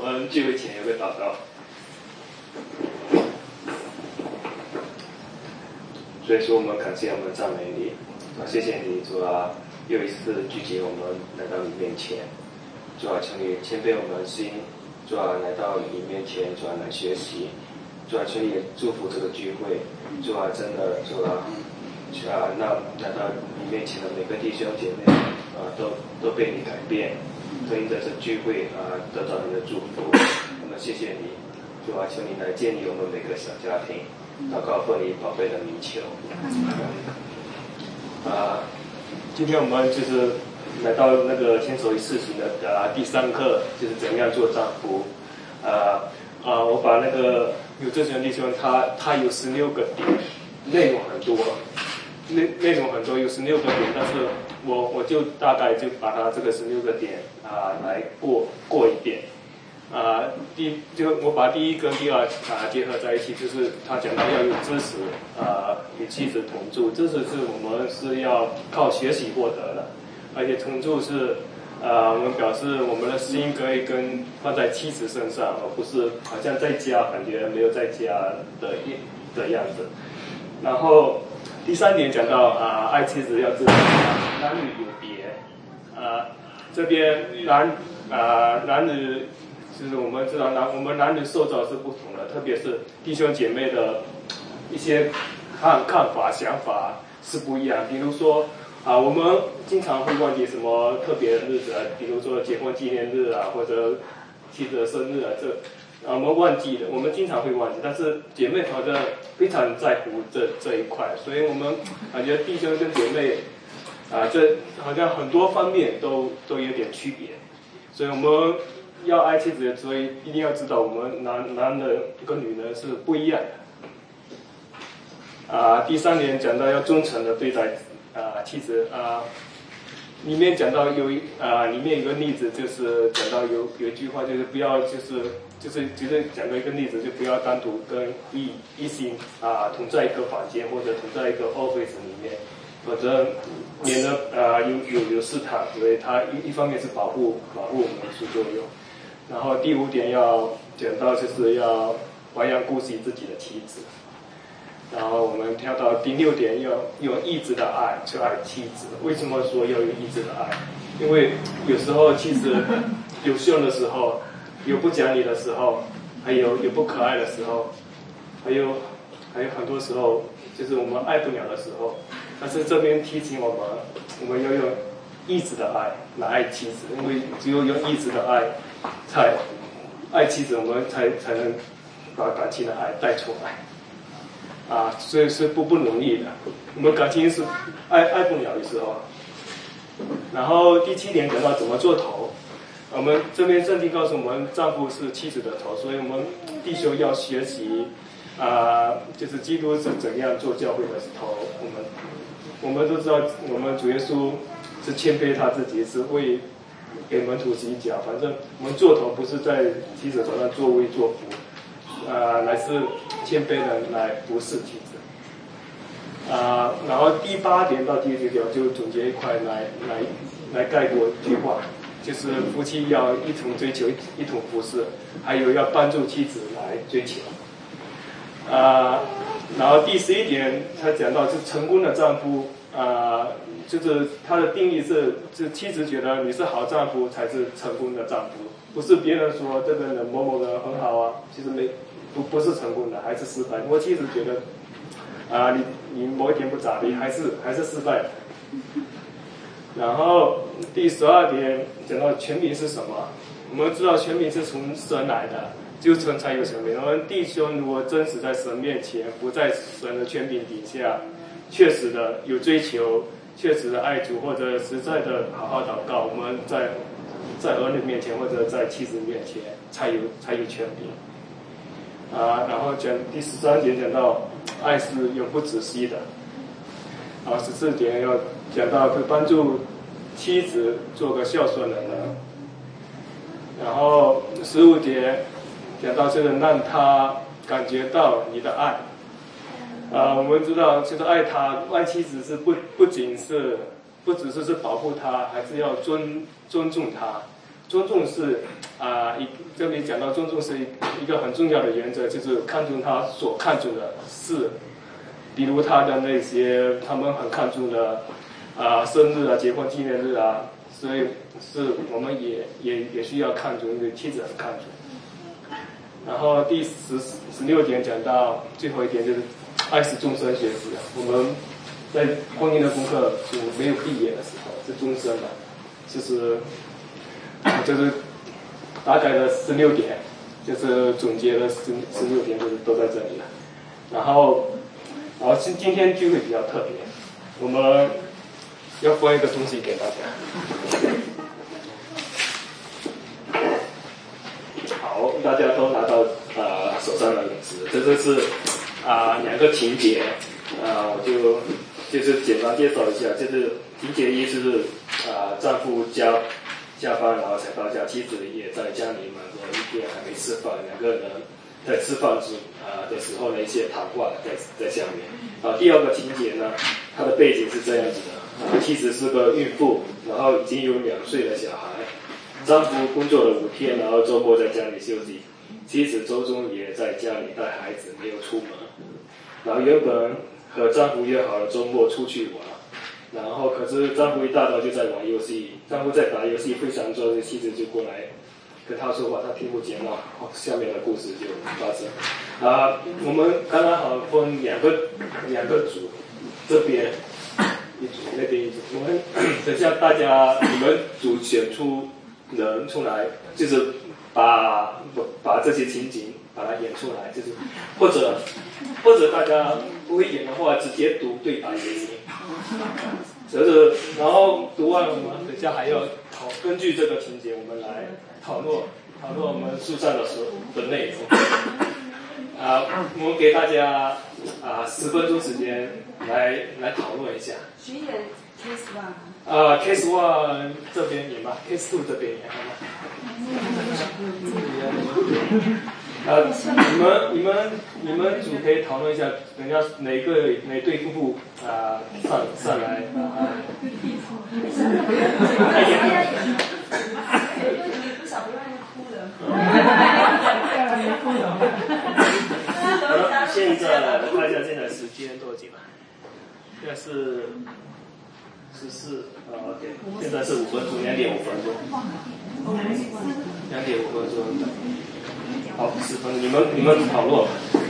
我们聚会前有个祷告，所以说我们感谢我们赞美你，谢谢你主啊，又一次聚集我们来到你面前，主啊，求你谦卑我们的心，主啊，来到你面前，主啊，来学习，主啊，求你也祝福这个聚会，主啊，真的主啊，那来到你面前的每个弟兄姐妹都被你改变，都因着这聚会得到你的祝福。那么谢谢你，主啊，求你来建立我们每个小家庭，祷告奉你宝贝的名求。今天我们就是来到那个牵手与事情的第3课，就是怎样做丈夫。我把那个有这些弟兄他有16个点，内容很多，内容很多，有16个点，但是我就大概就把它这个16个点来过一遍。我把第1跟第2结合在一起，就是他讲到要有知识与妻子同住，知识是我们是要靠学习获得的，而且同住是我们表示我们的心可以放在妻子身上，而不是好像在家感觉没有在家的样子。然后第3点讲到爱妻子要知道男女有别，这边男女就是我们知道我们男女受造是不同的，特别是弟兄姐妹的一些看法想法是不一样。比如说我们经常会忘记什么特别的日子比如说结婚纪念日或者妻子的生日我们忘记了，我们经常会忘记，但是姐妹好像非常在乎这一块，所以我们感觉弟兄跟姐妹这好像很多方面都有点区别，所以我们要爱妻子，所以一定要知道我们男人跟女人是不一样的。第3点讲到要忠诚的对待妻子里面讲到里面有个例子，就是讲到有一句话，就是不要就是讲到一个例子，就不要单独跟异性同在一个房间或者同在一个 office 里面，否则免得有试探，所以它一方面是保护我们的副作用。然后第5点要讲到就是要怀养顾惜自己的妻子。然后我们跳到第6点，要用义子的爱去爱妻子。为什么说要有义子的爱？因为有时候妻子有凶的时候，有不讲理的时候，还有不可爱的时候，还有很多时候就是我们爱不了的时候。但是这边提醒我们要用义子的爱来爱妻子，因为只有用义子的爱才爱妻子，我们才能把感情的爱带出来。所以是不容易的，我们感情是爱不了的时候。然后第7点讲到怎么做头，我们这边圣经告诉我们，丈夫是妻子的头，所以我们弟兄要学习就是基督是怎样做教会的头。我们都知道，我们主耶稣是谦卑他自己，是为给门徒洗脚。反正我们做头不是在妻子头上作威作福，乃是谦卑的来服侍妻子。然后第8点到第9点就总结一块来概括一句话，就是夫妻要一同追求，一同服侍，还有要帮助妻子来追求。然后第11点他讲到是成功的丈夫，就是他的定义是妻子觉得你是好丈夫才是成功的丈夫，不是别人说这个人某某人很好其实不是成功的，还是失败。如果妻子觉得你某一点不咋地，还是失败的。然后第12点讲到权柄是什么，我们知道权柄是从神来的，就神才有权柄。我们弟兄如果真实在神面前，不在神的权柄底下，确实的有追求，确实的爱主，或者实在的好好祷告，我们在儿女面前或者在妻子面前才有权柄。然后讲第13点讲到爱是永不止息的。14点要讲到会帮助妻子做个孝顺的人。然后15点讲到这个让他感觉到你的爱。我们知道就是爱妻子是不只是保护他，还是要尊重他。尊重是这里讲到尊重是一个很重要的原则，就是看重他所看重的事，比如他的那些他们很看重的生日啊、结婚纪念日啊，所以是我们也需要看重，因为妻子很看重。然后第16点讲到最后一点，就是爱是终身学习。我们在婚姻的功课就没有毕业的时候，是终身的，就是大概的16点，就是总结了16点，就是都在这里了。然后今天聚会比较特别，我们要分一个东西给大家。好，大家都拿到手上的纸，这就是2个情节，我就是简单介绍一下，就是情节一是丈夫加班然后才到家，妻子也在家里忙着一天还没吃饭，2个人在吃饭的时候的一些谈话在下面。第2个情节呢，它的背景是这样子的，妻子是个孕妇，然后已经有2岁的小孩。丈夫工作了5天，然后周末在家里休息，妻子周中也在家里带孩子，没有出门。然后原本和丈夫约好了周末出去玩，然后可是丈夫一大早就在玩游戏，丈夫在打游戏非常专心，妻子就过来跟他说话，他听不见了。下面的故事就发生。我们刚刚好分两个组，这边一组，那边一组。我们等下你们组选出人出来，就是把这些情景把它演出来，就是或者大家不会演的话，直接读对白也行。然后读完我们等下还要根据这个情节，我们来讨论我们书上的内容。我们给大家10分钟时间来讨论一下。 谁演 Case One？ Case One 这边演吧 ，Case Two 这边演好吗？你们组可以讨论一下，等下哪对夫妇上来不少不让人哭的。 好了，现在我看一下现在时间多久了？现在是14，对，现在是5分钟，2.5分钟，2.5分钟。好，10分钟，你们讨论。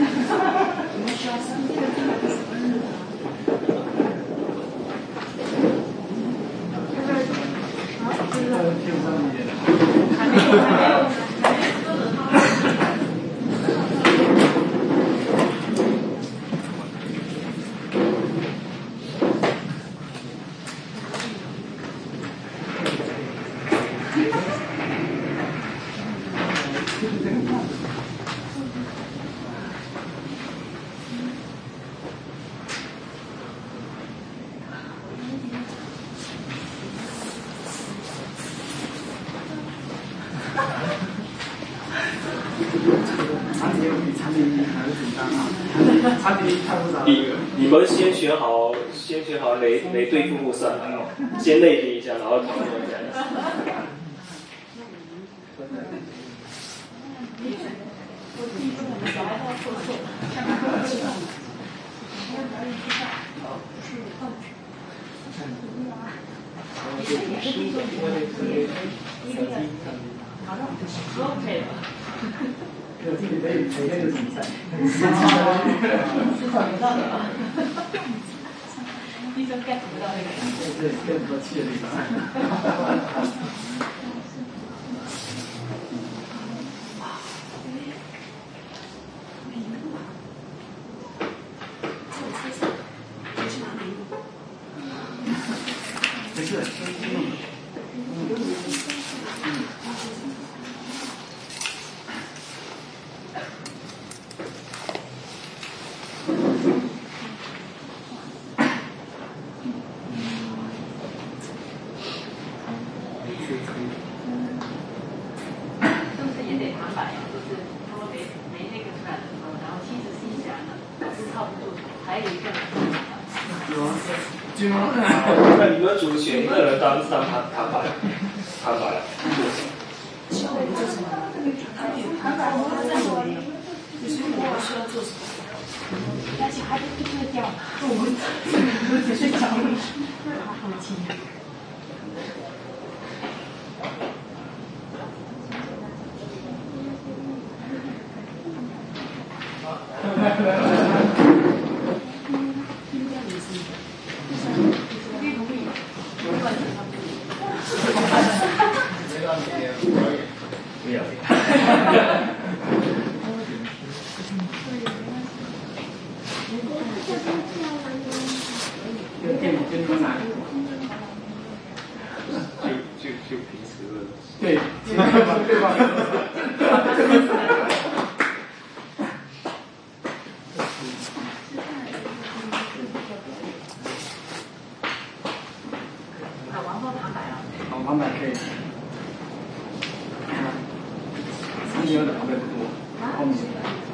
你们先选好哪对夫妇上来哦，先内定一下，然后讨论一下。 有自己可以每天就比赛。 医生 get 不到那个。 对 ，get 不到气的地方。没事， 那你们组选一个人当谈判了。 小伟做什么？ 就平时的。 对， 王后旁白啊。 好，旁白可以。三节的旁白不多，后面。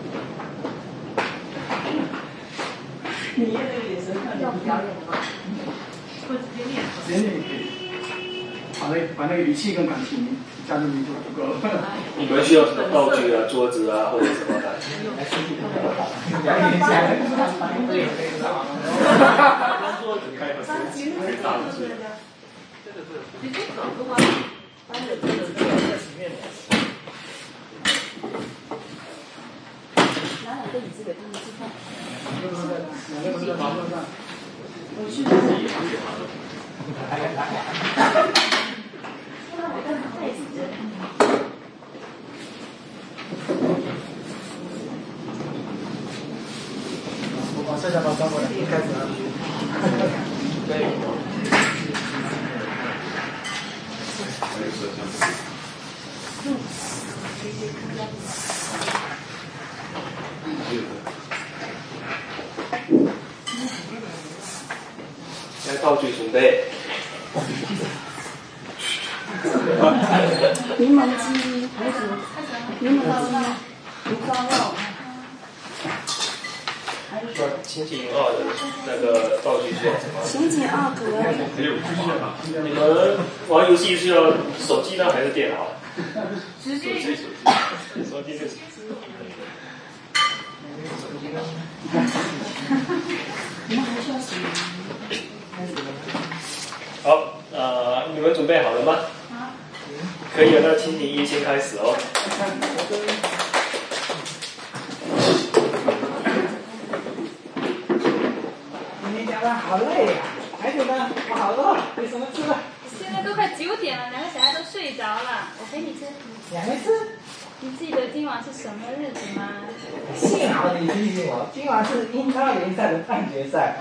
你那个眼神看要表演吗？或直接念？ 直接念也可以。把那个语气跟感情加进去就足够了。 你们需要什么道具啊、桌子啊，或者什么的？桌子开合适，可以大的是。 直接走路啊，搬着桌子在前面。拿2个椅子给他们吃饭。 两个不是在马路上。 我去拿2个。 我把摄像头转过来，开始了。对。 来，道具准备。 柠檬鸡，还有什么？柠檬鸡，红烧肉，还有什么？ 情景2的那个道具是要什么？ 情景2可能。 你们玩游戏是要手机呢还是电脑？ 手机。 手机就是。 你们还需要什么？ 好，你们准备好了吗？可以了，那情景1先开始哦。 今天加班好累呀，孩子们，我好饿，有什么吃的？ 现在都快9点了，2个小孩都睡着了，我陪你吃。 两个吃。 你记得今晚是什么日子吗？ 幸好你提醒我，今晚是英超联赛的半决赛。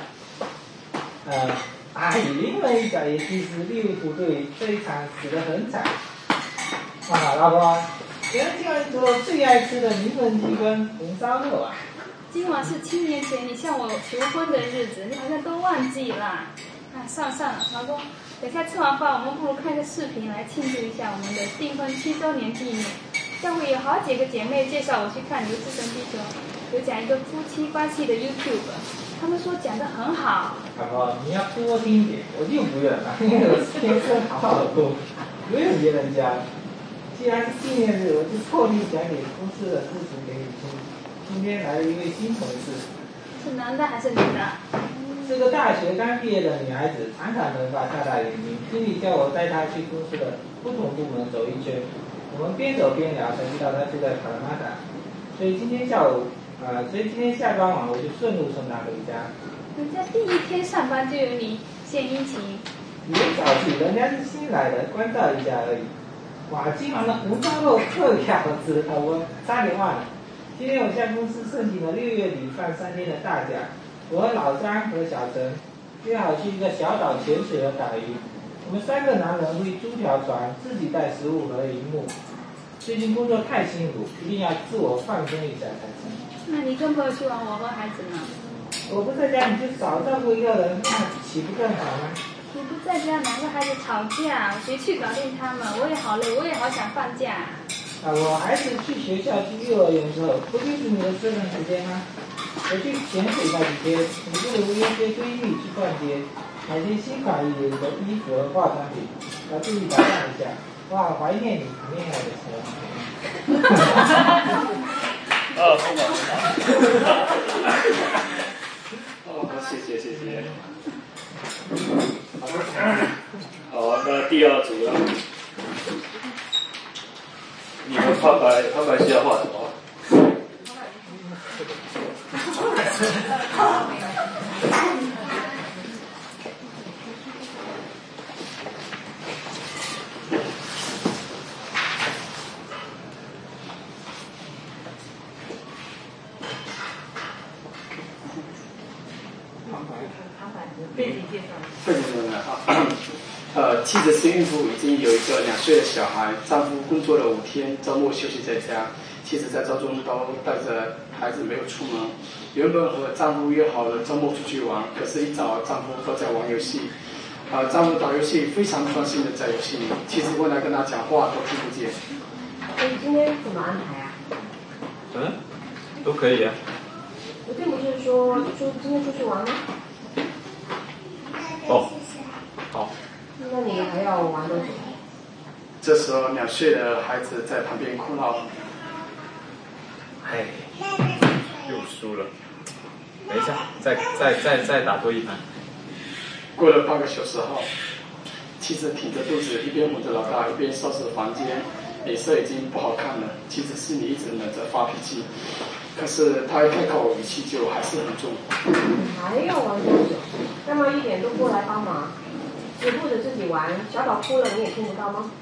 赢了一脚，也其实利物浦队这一场死得很惨。啊，老婆，原来今晚是我最爱吃的柠檬鸡跟红烧肉啊。 今晚是7年前你向我求婚的日子，你好像都忘记了。算了，老公，等下吃完饭，我们不如看个视频来庆祝一下我们的订婚7周年纪念。下回有好几个姐妹介绍我去看《刘志成地球》，有讲一个夫妻关系的 YouTube， 他们说讲得很好。 老婆，你要多听一点，我就不愿了，因为我天生好好的过，不用别人家。既然是纪念日，我就特地讲点公司的事情给你听。今天来了一位新同事， 是男的还是女的？ 是个大学刚毕业的女孩子，长长头发，大大眼睛。经理叫我带她去公司的不同部门走一圈。我们边走边聊，才知道她住在卡拉马达。所以今天下班晚，我就顺路送她回家。 人家第一天上班就有你献殷勤。 别着急，人家是新来的，关照一下而已。哇，今晚的红烧肉特别好吃，我差点忘了。今天我向公司申请了6月底放3天的大假，我和老张和小陈约好去一个小岛潜水和打鱼。我们3个男人会租条船，自己带食物和荧幕。最近工作太辛苦，一定要自我放松一下才行。 那你跟朋友去玩，我和孩子呢？ 我不在家，你就少照顾一个人，那岂不更好吗？ 你不在家，2个孩子吵架，谁去搞定他们？我也好累，我也好想放假。 我孩子去学校去幼儿园之后，不就是你的私人时间吗？我去潜水那几天，你不如约些闺蜜去逛街，买些新款的衣服和化妆品，要注意打扮一下。我好怀念你谈恋爱的时候。 谢谢。好，那第2组了。你们旁白需要画什么？ 背景中呢妻子是孕妇，已经有一个2岁的小孩，丈夫工作了5天，周末休息在家。妻子在周中都带着孩子没有出门。原本和丈夫约好了周末出去玩，可是一早丈夫都在玩游戏。丈夫打游戏非常专心的在游戏里，妻子过来跟他讲话都听不见。 你今天怎么安排啊？ 都可以啊。 我并不是说今天出去玩吗？ 哦，好。 那你还要玩多久？ 这时候2岁的孩子在旁边哭闹。 哎，又输了。等一下，再打多一盘。 过了半个小时后，妻子挺着肚子，一边哄着老大，一边收拾房间，脸色已经不好看了。妻子心里一直忍着发脾气，可是她一开口，语气就还是很重。 还要玩多久？干嘛一点都不来帮忙？只顾着自己玩，小宝哭了你也听不到吗？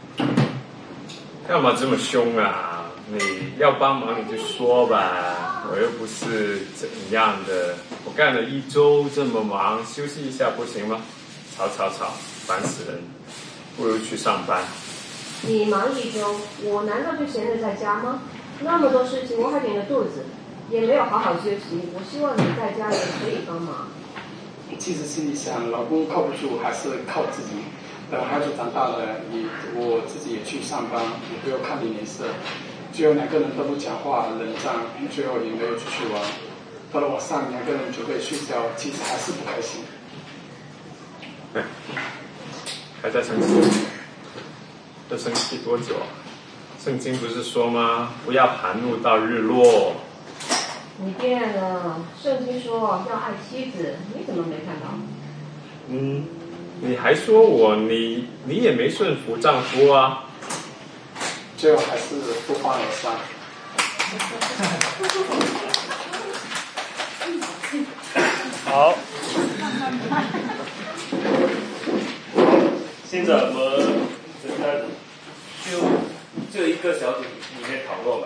干嘛这么凶啊？你要帮忙你就说吧，我又不是怎样的。我干了1周这么忙，休息一下不行吗？吵，烦死人！不如去上班。 你忙1周，我难道就闲着在家吗？那么多事情，我还顶着肚子，也没有好好休息。我希望你在家也可以帮忙。 妻子心里想，老公靠不住，还是靠自己。等孩子长大了，我自己也去上班，也不要看你脸色。最后2个人都不讲话，冷战，最后也没有出去玩。到了晚上，2个人准备睡觉，妻子还是不开心。 还在生气？要生气多久啊？圣经不是说吗？不要含怒到日落。 你变了，圣经说要爱妻子，你怎么没看到？ 你还说我，你也没顺服丈夫啊。 最后还是不欢而散。 好，现在我们就一个小组里面讨论吧。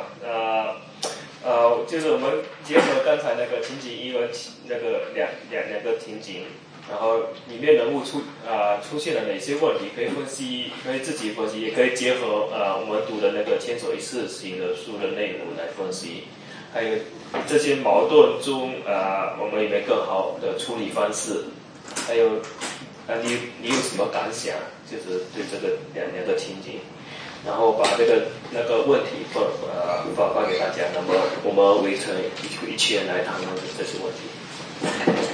就是我们结合刚才那个情景1和那个两个情景，然后里面人物出现了哪些问题，可以分析，可以自己分析，也可以结合我们读的那个《牵手一次性的书的内容来分析，还有这些矛盾中我们有没有更好的处理方式，还有你有什么感想？就是对这个两个情景，然后把那个问题发给大家，那么我们围成一圈来谈论这些问题。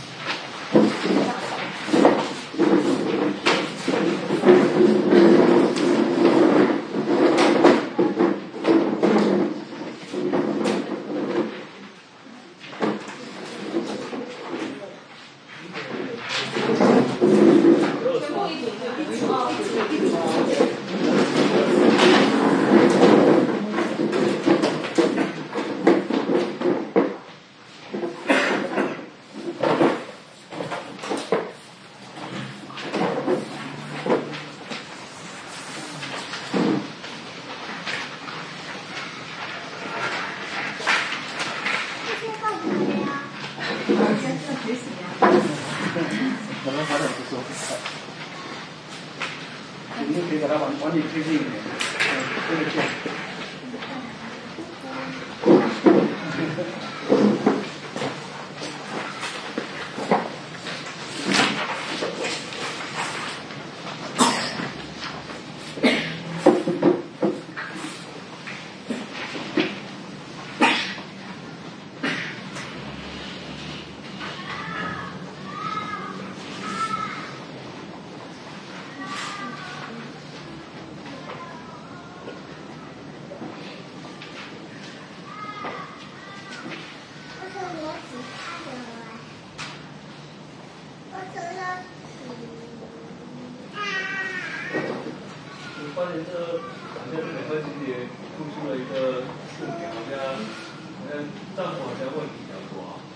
发现这好像这两段情节突出了一个重点，好像丈夫好像问题比较多啊。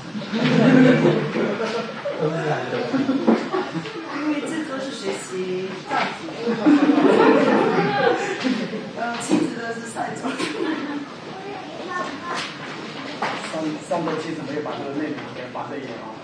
都是懒的。 因为这都是学习丈夫，妻子都是赛种。 上周妻子没有把这个内容给把这一点啊。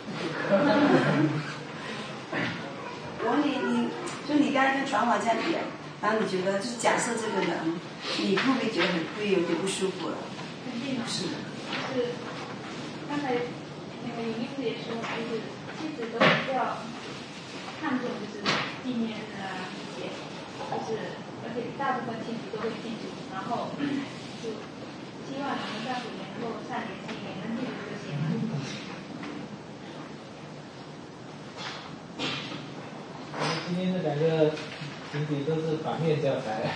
我问你就你刚才跟传华这样比，然后你觉得就是假设这个人，你会不会觉得会有点不舒服了？ 肯定是的。 是刚才那个李律师也说，就是妻子都比较看重就是纪念日啊这些，就是而且大部分亲戚都会记住，然后就希望你们丈夫也能够善联系，也能记住这些嘛。 今天这两个情景都是反面教材，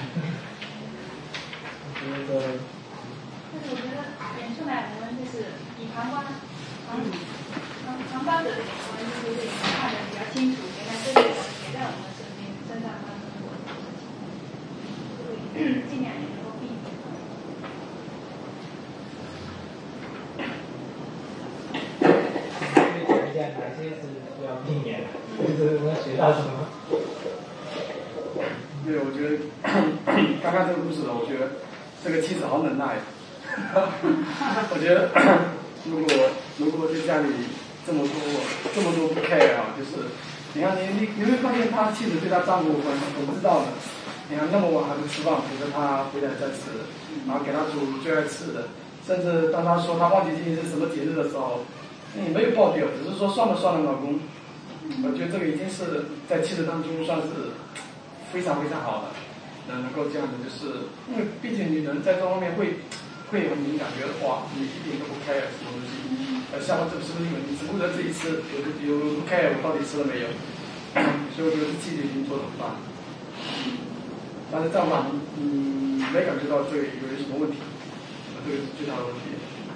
我觉得。 但是我觉得演出来我们就是以旁观者的眼光，就是对看得比较清楚，原来这个人也在我们身上发生过的事情，所以尽量也能够避免。 可以讲一下哪些是需要避免的，就是我们学到什么？ 对，我觉得刚刚这个故事呢，我觉得这个妻子好忍耐。我觉得如果在家里这么多不 care 啊，就是你看你会发现他妻子对他丈夫很不知道的。你看那么晚还不吃饭，陪着他回来再吃，然后给他煮最爱吃的，甚至当他说他忘记今天是什么节日的时候，你没有爆掉，只是说算了老公。我觉得这个已经是在妻子当中算是非常非常好的，能够这样子，就是因为毕竟女人在这方面会很敏感，觉得哇你一点都不 care 什么东西，下午这是不是你只顾着自己吃，有不 care 我到底吃了没有，所以我觉得妻子已经做得很棒。但是这样吧，你没感觉到这个有什么问题，这个是最大的问题。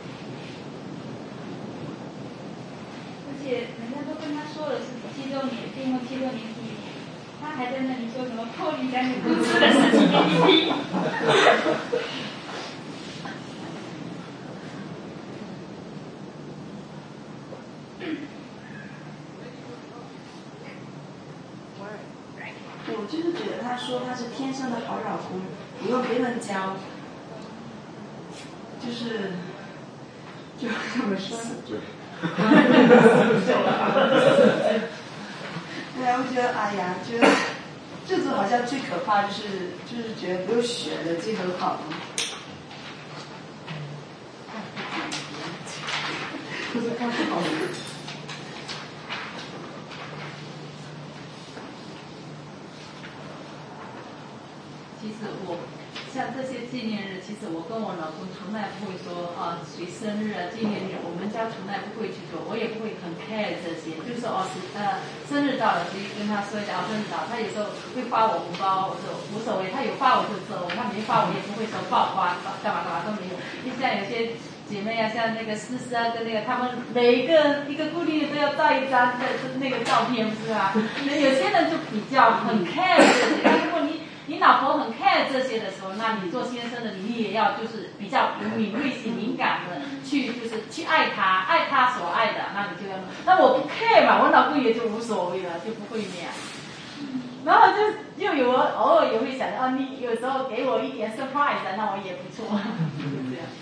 而且人家都跟他说了是7周年，订婚7周年纪念，他还在那里说什么破例赶紧公司的事情给你听。 我就是觉得他说他是天生的好老公，不用别人教，就怎么说呢？对啊，我觉得哎呀，觉得这种好像最可怕就是觉得不用学的最很好。不是看好的。 其实我像这些纪念日，其实我跟我老公从来不会说谁生日啊纪念日，我们家从来不会去做，我也不会很 care 这些，就是说生日到了可以跟他说一下生日到了，他有时候会发我红包，我说无所谓，他有发我就收，他没发我也不会说爆花干嘛都没有。就像有些姐妹啊，像那个思思啊跟那个他们每一个固定的都要照一张那个照片，不是啊？有些人就比较很 care 这些，但如果你老婆很 care 这些的时候，那你做先生的你也要就是比较有敏锐性、敏感的去爱他所爱的，那你就要。那我不 care 嘛，我老公也就无所谓了，就不会那样。然后就有偶尔也会想到你有时候给我一点 surprise， 那我也不错，就这样。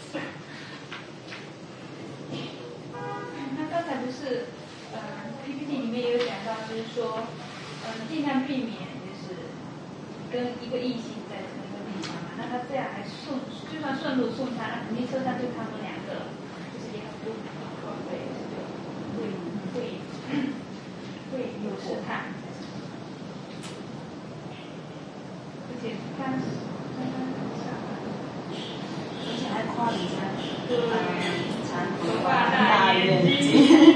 那刚才不是PPT 里面也有讲到，就是说尽量避免就是跟一个异性在同一个地方嘛，那他这样还就算顺路送他，那肯定车上就他们两个，就是也很不会有试探，而且刚而且还夸人家长头发大眼睛。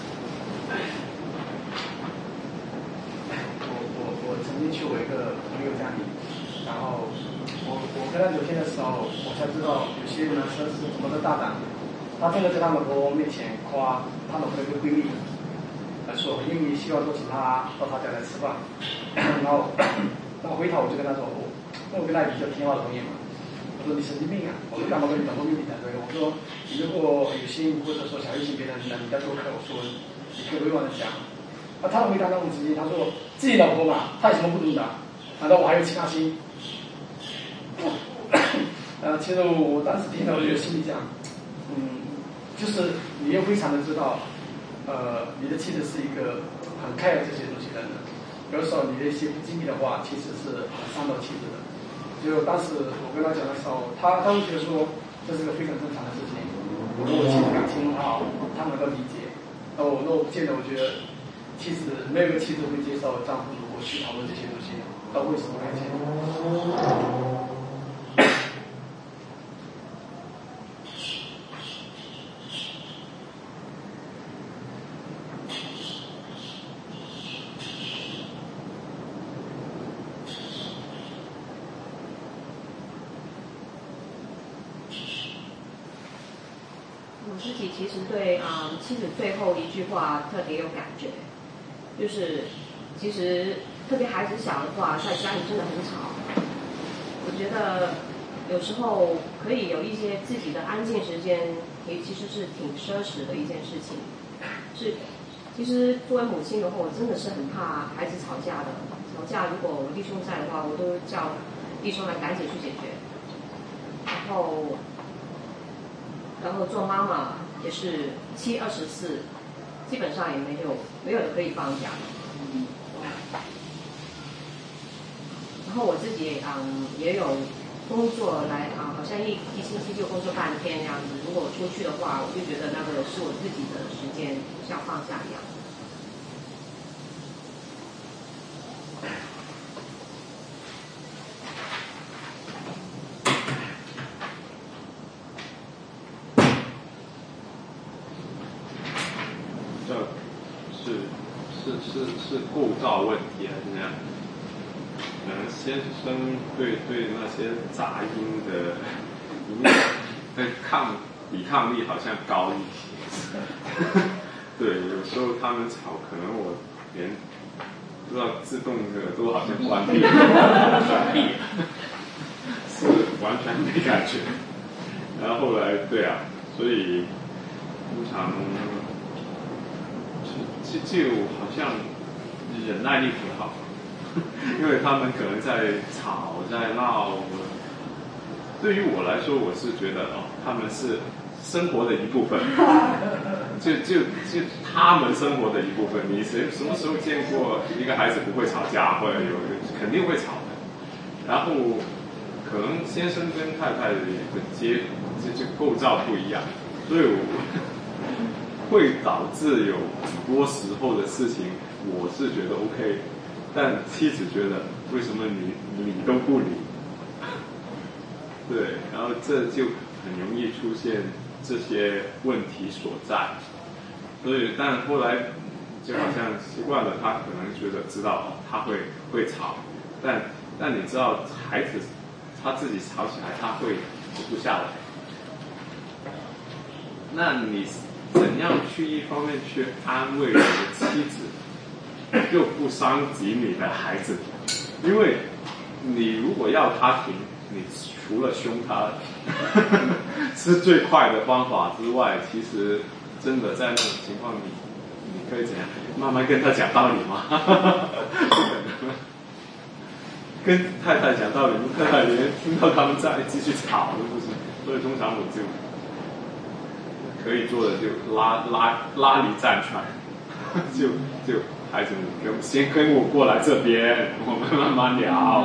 我曾经去我一个朋友家里，然后我跟他聊天的时候，我才知道有些男生是怎么的大胆，他真的在他老婆面前夸他老婆的一个闺蜜，说因为希望多请他到他家来吃饭，然后回头我就跟他说，因为我跟他比较听话容易嘛， 我说你神经病啊！我说干嘛跟你讲过秘密团队？我说你如果有心或者说想要引别人，那你再多看我说，你可以委婉的讲。他的回答让我直接，他说自己老婆嘛，他有什么不懂的？难道我还有其他心？其实我当时听到，我就心里讲，就是你又非常的知道，你的妻子是一个很 care 这些东西的人，有时候你的一些不经意的话，其实是很伤到妻子的。就当时我跟他讲的时候，他会觉得说这是个非常正常的事情。我跟我妻子感情很好，他能够理解。那我不见得，我觉得妻子没有一个妻子会接受丈夫如果去讨论这些东西，到为什么感情。 我自己其实对妻子最后一句话特别有感觉，就是其实特别孩子小的话，在家里真的很吵。我觉得有时候可以有一些自己的安静时间，也其实是挺奢侈的一件事情。其实作为母亲的话，我真的是很怕孩子吵架的。吵架如果我弟兄在的话，我都叫弟兄来赶紧去解决。然后做妈妈也是7/24，基本上也没有的可以放假。然后我自己也有工作来好像一星期就工作半天这样子。如果我出去的话，我就觉得那个是我自己的时间，像放假一样。 是构造问题还是怎样？可能先生对那些杂音的影响抵抗力好像高一些。对，有时候他们吵，可能我连不知道自动的都好像关闭了，关闭了，是完全没感觉。然后后来对啊，所以通常就好像忍耐力很好，因为他们可能在吵在闹。对于我来说，我是觉得他们是生活的一部分，就他们生活的一部分。你什么时候见过一个孩子不会吵架，或者肯定会吵的。然后可能先生跟太太的这构造不一样，所以会导致有很多时候的事情，我是觉得 OK， 但妻子觉得为什么你理都不理？对，然后这就很容易出现这些问题所在。所以，但后来就好像习惯了，他可能知道他会吵，但你知道孩子他自己吵起来，他会停不下来。那你怎样去一方面去安慰你的妻子，又不伤及你的孩子？因为你如果要他停，你除了凶他是最快的方法之外，其实真的在那种情况，你可以怎样慢慢跟他讲道理吗？跟太太讲道理，太太连听到他们在继续吵都不行。所以通常我就可以做的就拉离战船，就孩子们先跟我过来这边，我们慢慢聊。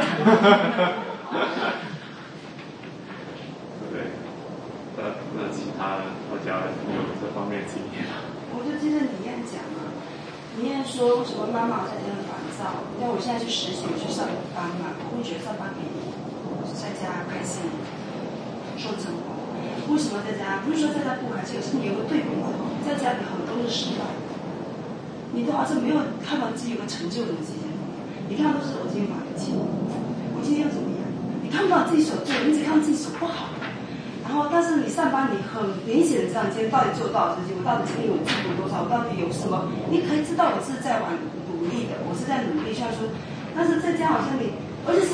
对，那其他大家有这方面经验吗？ 我就记得你燕讲了，你燕说为什么妈妈在家很烦躁？因为我现在去实习，我去上班嘛，我会觉得上班比在家开心。说真话，为什么在家？不是说在家不开心，是你有个对比之后，在家里很多是失败，你都好像没有看到自己有个成就的自己。你看都是我今天买得起，我今天又怎么样？你看不到自己手做，你只看自己手不好。然后，但是你上班，你很明显的知道你今天到底做多少事情，我到底今天有进步多少，我到底有什么？你可以知道我是在努力的，我是在努力。像说，但是在家好像你，而且是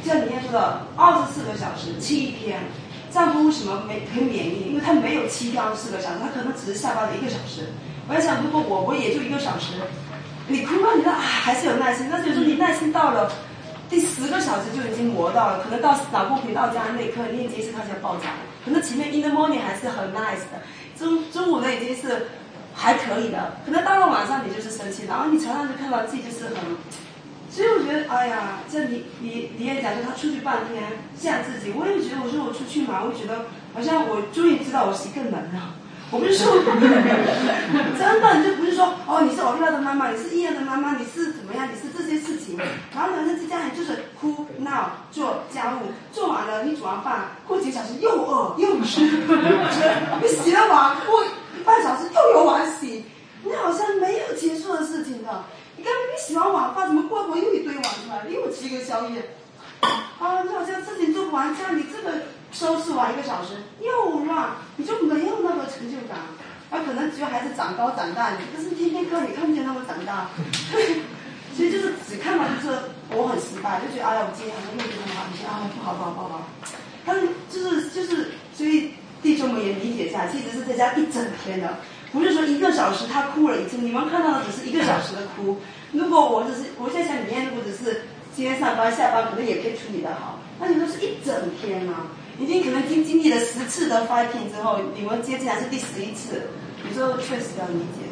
像你也说的24个小时7天，丈夫为什么可以免疫？因为他没有7到24个小时，他可能只是下班了1个小时。我在想，如果我也就1个小时，你哭吧，你说还是有耐心，但是有时候你耐心到了第10个小时就已经磨到了，可能到脑部频到家那一刻，你已经是开始爆炸了。可能前面 in the morning 还是很 nice 的，中午呢已经是还可以的，可能到了晚上你就是生气，然后你常常就看到自己就是很，所以我觉得哎呀，像你也讲说他出去半天限制自己，我也觉得我说我出去嘛，我觉得好像我终于知道我是一个人了。我不是说，真的，就不是说哦，你是欧丽拉的妈妈，你是伊人的妈妈，你是怎么样，你是这些事情。然后呢，在家里就是哭闹做家务，做完了你煮完饭，过几个小时又饿又吃，你洗了碗过1半小时又有碗洗，你好像没有结束的事情的。你刚明明洗完碗饭，怎么过会又一堆碗出来，又吃个宵夜，啊，你好像事情做不完，家里这个。收拾完1个小时又乱，你就没有那个成就感。可能只有孩子长高长大，但是天天看你看不见他们长大，所以就是只看到就是我很失败，就觉得哎呀我今天好像又跟他们好像不好。但是就是所以弟兄们也理解一下，其实是在家1整天的，不是说1个小时他哭了一次，你们看到的只是1个小时的哭。如果我现在想里面，如果只是今天上班下班，可能也可以处理得好，那你说是1整天啊。已经可能经历了10次的 fighting 之后，你们接进来是第11次，有时候确实要理解。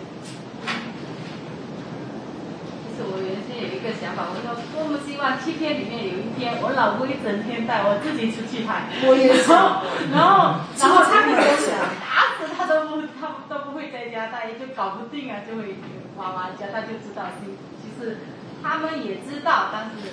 其实我原先有一个想法，我说多么希望7天里面有1天，我老公1整天带我自己出去拍。 我也是。 然后他们打死他都不会在家待，就搞不定啊，就会娃娃家，他就知道其实他们也知道，但是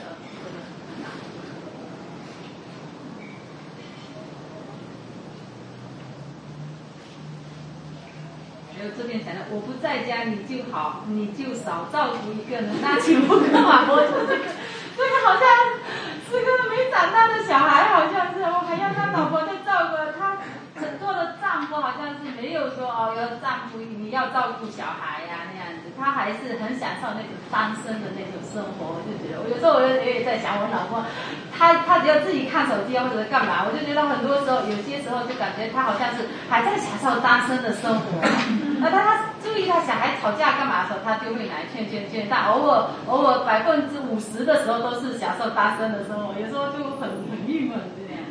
这边讲的，我不在家你就好，你就少照顾一个人，那情不可啊！我就这个好像是个没长大的小孩，好像是我还要他老婆在照顾他，做的丈夫好像是没有说哦，要丈夫你要照顾小孩呀那样子，他还是很享受那种单身的那种生活。我就觉得，有时候我也在想，我老公他只要自己看手机或者干嘛，我就觉得很多时候有些时候就感觉他好像是还在享受单身的生活。他注意他小孩吵架干嘛的时候，他就会来劝，但偶尔50%的时候都是享受单身的生活，有时候就很郁闷这样。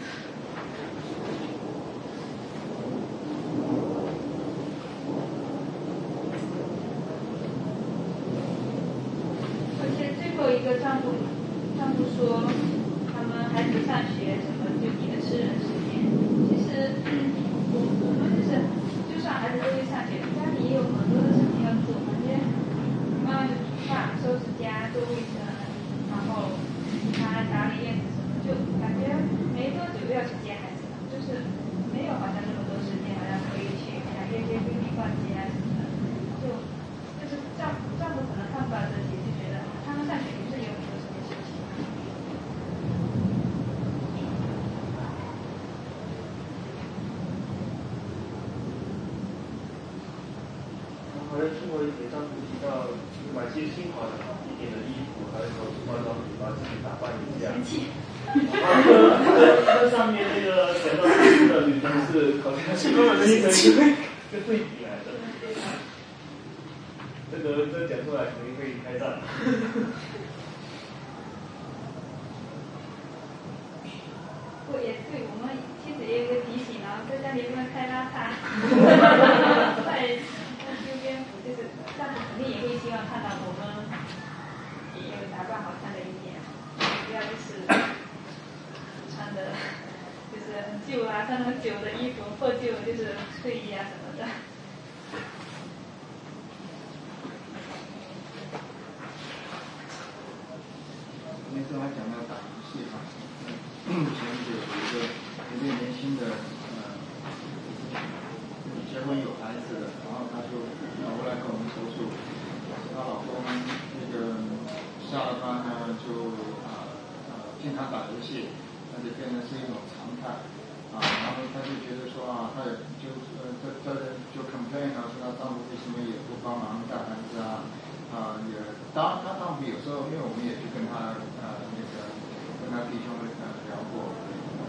而且最后一个丈夫说，他们孩子上学什么就你的私人时间，其实我们就算孩子都会上学，家里也有很多的事情要做，反正妈妈就煮饭、收拾家、做卫生，然后他打理院子什么，就感觉没多久要去接孩子了，就是没有好像那么多时间，好像可以去约闺蜜逛街啊什么的，就是丈夫可能看不到这些，就觉得他们上学也是有很多这些事情。 好像听过一点，当时提到买些新款一点的衣服，还有化妆品，把自己打扮一下。那上面那个讲到的女同事，好像是一个对比来的。这讲出来肯定会开战。 对，我们妻子也有个提醒啊，在家里不能太邋遢。在周边，就是丈夫肯定也会希望看到我们也有打扮好看的一面，不要就是穿的就是很旧啊，穿很久的衣服，破旧就是睡衣啊什么的。 那时候还讲到打游戏嘛，前就有一个年轻的结婚有孩子的，然后他就跑过来跟我们投诉，她老公那个下了班呢就经常打游戏，那就变成是一种常态然后他就觉得说他也就就 complain 说她丈夫为什么也不帮忙带孩子也当然她丈夫有时候因为我们也去跟他跟他弟兄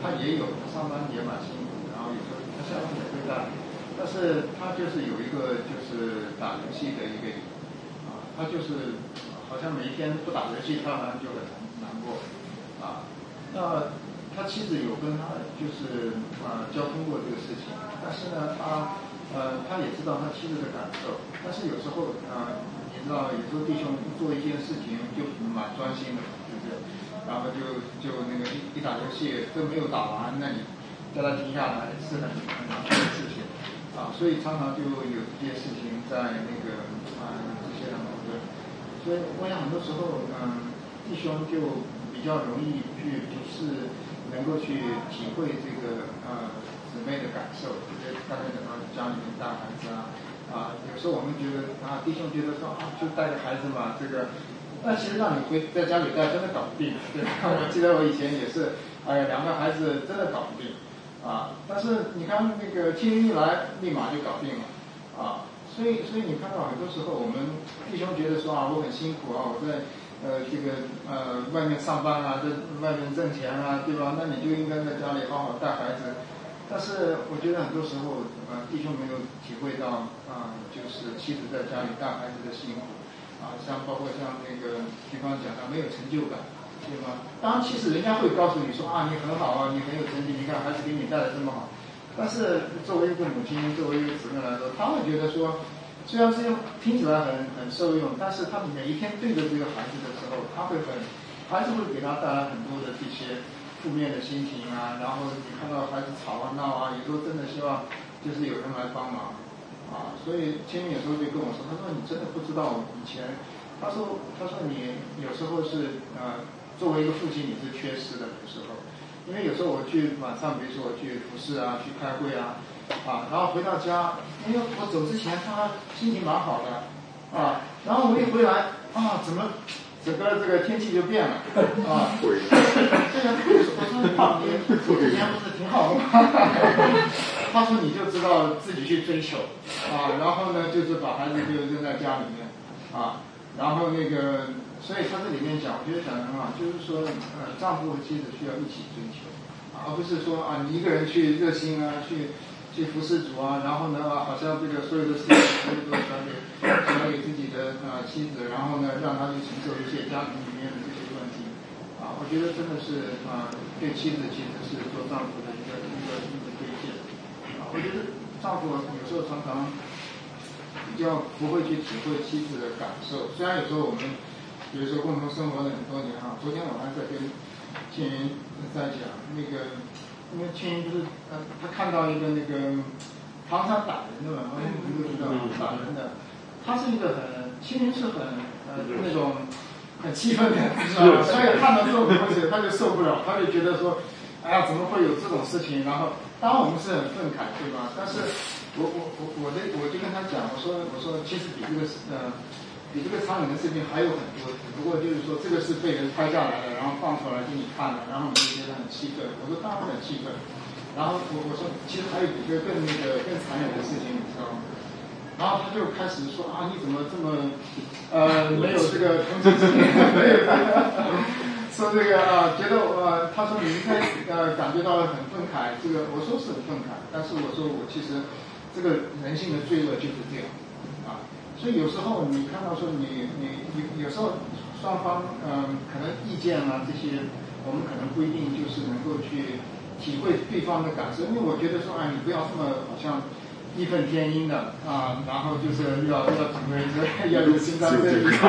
他也有上班也蛮辛苦，然后有时候他下班也会带，但是他就是有一个就是打游戏的一个他就是好像每一天不打游戏，他好像就很难过那他妻子有跟他就是交通过这个事情，但是呢他也知道他妻子的感受，但是有时候你知道有时候弟兄做一件事情就蛮专心的，对不对？然后就那个一打游戏都没有打完，那你叫他停下来是很麻烦的事情所以常常就有这些事情在那个这些的矛盾，所以我想很多时候弟兄就比较容易去不是能够去体会这个姊妹的感受，因为刚才讲到家里面带孩子有时候我们觉得弟兄觉得说就带着孩子嘛，这个那其实让你在家里带真的搞不定，对吧？我记得我以前也是2个孩子真的搞不定但是你看那个天一来立马就搞定了所以你看到很多时候我们弟兄觉得说我很辛苦我在这个外面上班在外面挣钱对吧？那你就应该在家里好好带孩子。但是我觉得很多时候弟兄没有体会到就是妻子在家里带孩子的辛苦像包括像那个比方讲没有成就感，对吗？当然其实人家会告诉你说你很好你很有成绩，你看孩子给你带的这么好。但是作为一个母亲，作为一个姊妹来说，他会觉得说虽然这些听起来很受用，但是他每一天对着这个孩子的时候，孩子会给他带来很多的这些负面的心情然后你看到孩子吵闹有时候真的希望就是有人来帮忙所以千明有时候就跟我说，他说你真的不知道以前，他说你有时候是作为一个父亲你是缺失的，有时候因为有时候我去晚上比如说我去服侍去开会然后回到家因为我走之前他心情蛮好的然后我一回来怎么整个这个天气就变了对呀，我说你之前不是挺好的吗？他说你就知道自己去追求然后呢就是把孩子就扔在家里面然后那个所以他这里面讲我觉得讲得很好，就是说丈夫和妻子需要一起追求而不是说你一个人去热心去服侍主然后呢好像这个所有的事情都交给自己的妻子，然后呢让他去承受一些家庭里面的这些问题我觉得真的是对妻子其实是做丈夫的一个推荐我觉得丈夫有时候常常比较不会去体会妻子的感受，虽然有时候我们比如说共同生活了很多年昨天我还在跟倩云在讲那个，因为倩云不是他看到一个那个唐山打人的嘛，你都知道打人的，他是一个倩云是很那种很气愤的，所以看到这种东西他就受不了，他就觉得说怎么会有这种事情，然后当然我们是很愤慨对吧？但是我就跟他讲，我说其实比这个苍蝇的视频还有很多，只不过就是说这个是被人拍下来的，然后放出来给你看了，然后你就觉得很气愤。我说当然很气愤。然后我说其实还有一个更残忍的事情，你知道吗？然后他就开始说你怎么这么没有这个同情心，没有说这个觉得他说你应该感觉到很愤慨，这个我说是很愤慨，但是我说我其实这个人性的罪恶就是这样所以有时候你看到说你有时候双方可能意见这些，我们可能不一定就是能够去体会对方的感受，因为我觉得说你不要这么好像义愤填膺的然后就是要成为要有心脏对对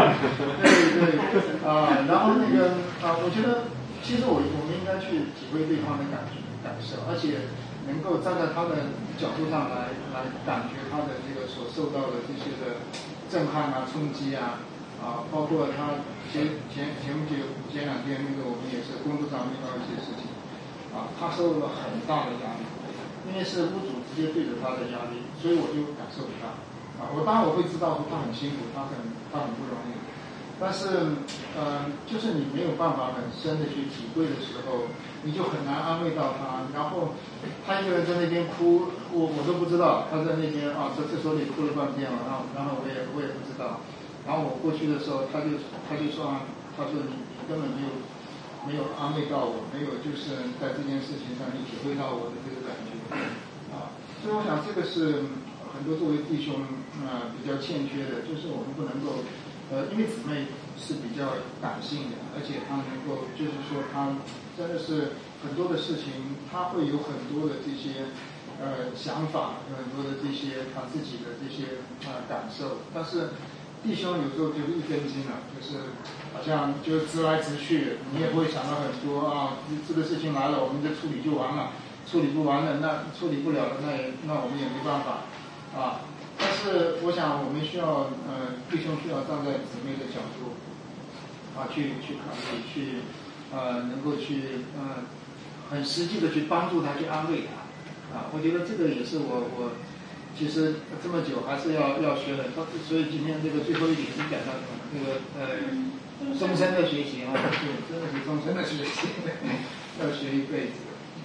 然后那个我觉得其实我们应该去体会对方的感受，而且能够站在他的角度上来感觉他的这个所受到的这些的震撼冲击包括他前2天那个我们也是工作上遇到一些事情他受了很大的压力，因为是屋主直接对着他的压力，所以我就感受不到我当然我会知道说他很辛苦，他很不容易，但是就是你没有办法很深的去体会的时候，你就很难安慰到他，然后他一个人在那边哭，我都不知道他在那边在厕所里哭了半天了，然后我也不知道，然后我过去的时候他就说他说你根本没有安慰到我，没有就是在这件事情上你体会到我的这个感觉啊。所以我想这个是很多作为弟兄比较欠缺的，就是我们不能够因为姊妹是比较感性的，而且她能够就是说她真的是很多的事情，她会有很多的这些想法，有很多的这些她自己的这些感受，但是弟兄有时候就是一根筋了，就是好像就直来直去，你也会想到很多啊，这个事情来了，我们就处理就完了，处理不完了，那处理不了了，那我们也没办法啊。但是我想我们需要弟兄需要站在姊妹的角度啊，去考虑，去能够去很实际的去帮助他，去安慰他啊。我觉得这个也是我其实这么久还是要学的，所以今天这个最后一点是讲到那个终身的学习啊，是真的是终身的学习，要学一辈子。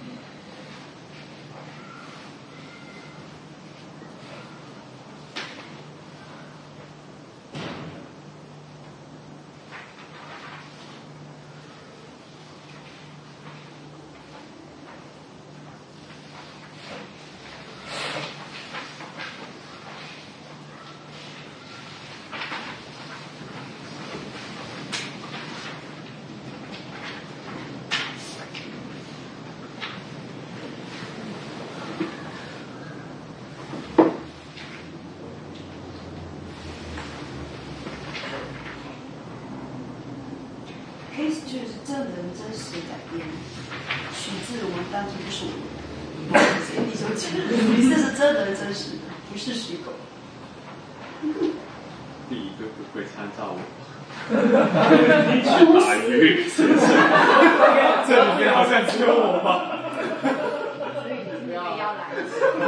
就是真人真实改编，取自我们当初不是我们这些弟兄姐妹，这是真人真实的，不是虚构。 第一个不会参照我，你去打鱼先生，这里面好像只有我吧？ 所以你也要来。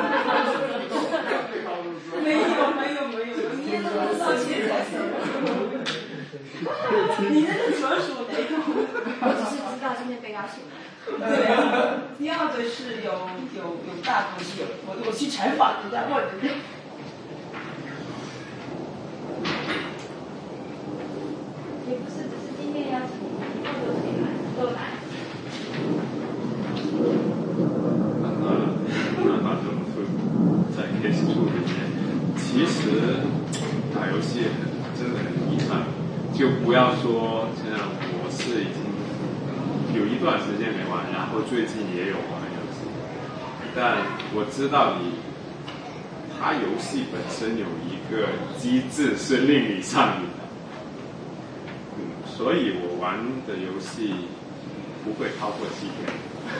没有，你也都不知道现在什么。你那个专属哪种？ 我只是知道今天被邀请来。 对，第二个是有大东西，我去采访人家问人家。 也不是只是今天邀请你，以后都可以来，都来。 那怎么说？在 Case 2里面，其实打游戏真的很遗憾。就不要说这样，我是已经有一段时间没玩，然后最近也有玩游戏，但我知道它游戏本身有一个机制是令你上瘾的，所以我玩的游戏不会超过7天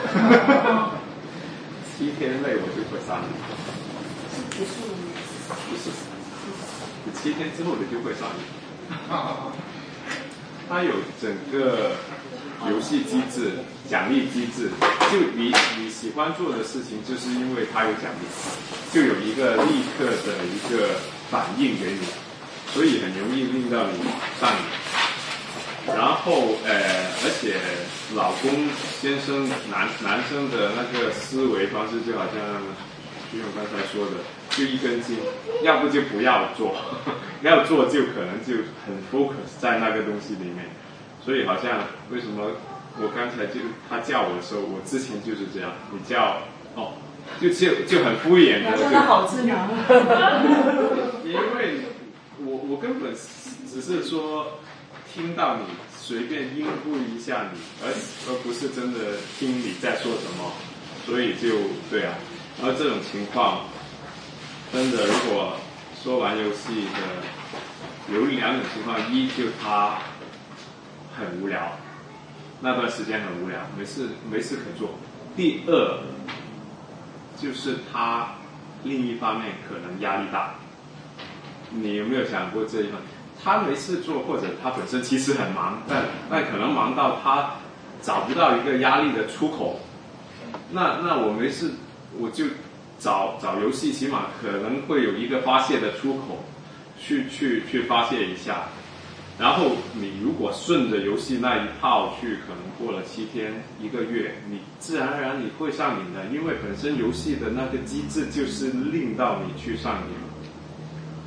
，7天内我就会上瘾。 是结束了吗？ 不是，7天之后你就会上瘾。它有整个游戏机制、奖励机制，就你喜欢做的事情，就是因为它有奖励，就有一个立刻的一个反应给你，所以很容易令到你上瘾。然后而且老公先生男生的那个思维方式就好像就像刚才说的，就一根筋，要不就不要做，要做就可能就很 focus 在那个东西里面，所以好像为什么我刚才他叫我的时候，我之前就是这样，你叫就很敷衍的， 真的好自然。 因为我根本只是说听到你随便应付一下你，而不是真的听你在说什么，所以就对啊。而这种情况，真的如果说玩游戏的有2种情况，一就他很无聊，那段时间很无聊，没事可做；第二就是他另一方面可能压力大。你有没有想过这一方面？他没事做，或者他本身其实很忙，但可能忙到他找不到一个压力的出口。那我没事，我就找游戏，起码可能会有一个发泄的出口，去发泄一下。然后你如果顺着游戏那一套去，可能过了7天、1个月，你自然而然你会上瘾的，因为本身游戏的那个机制就是令到你去上瘾。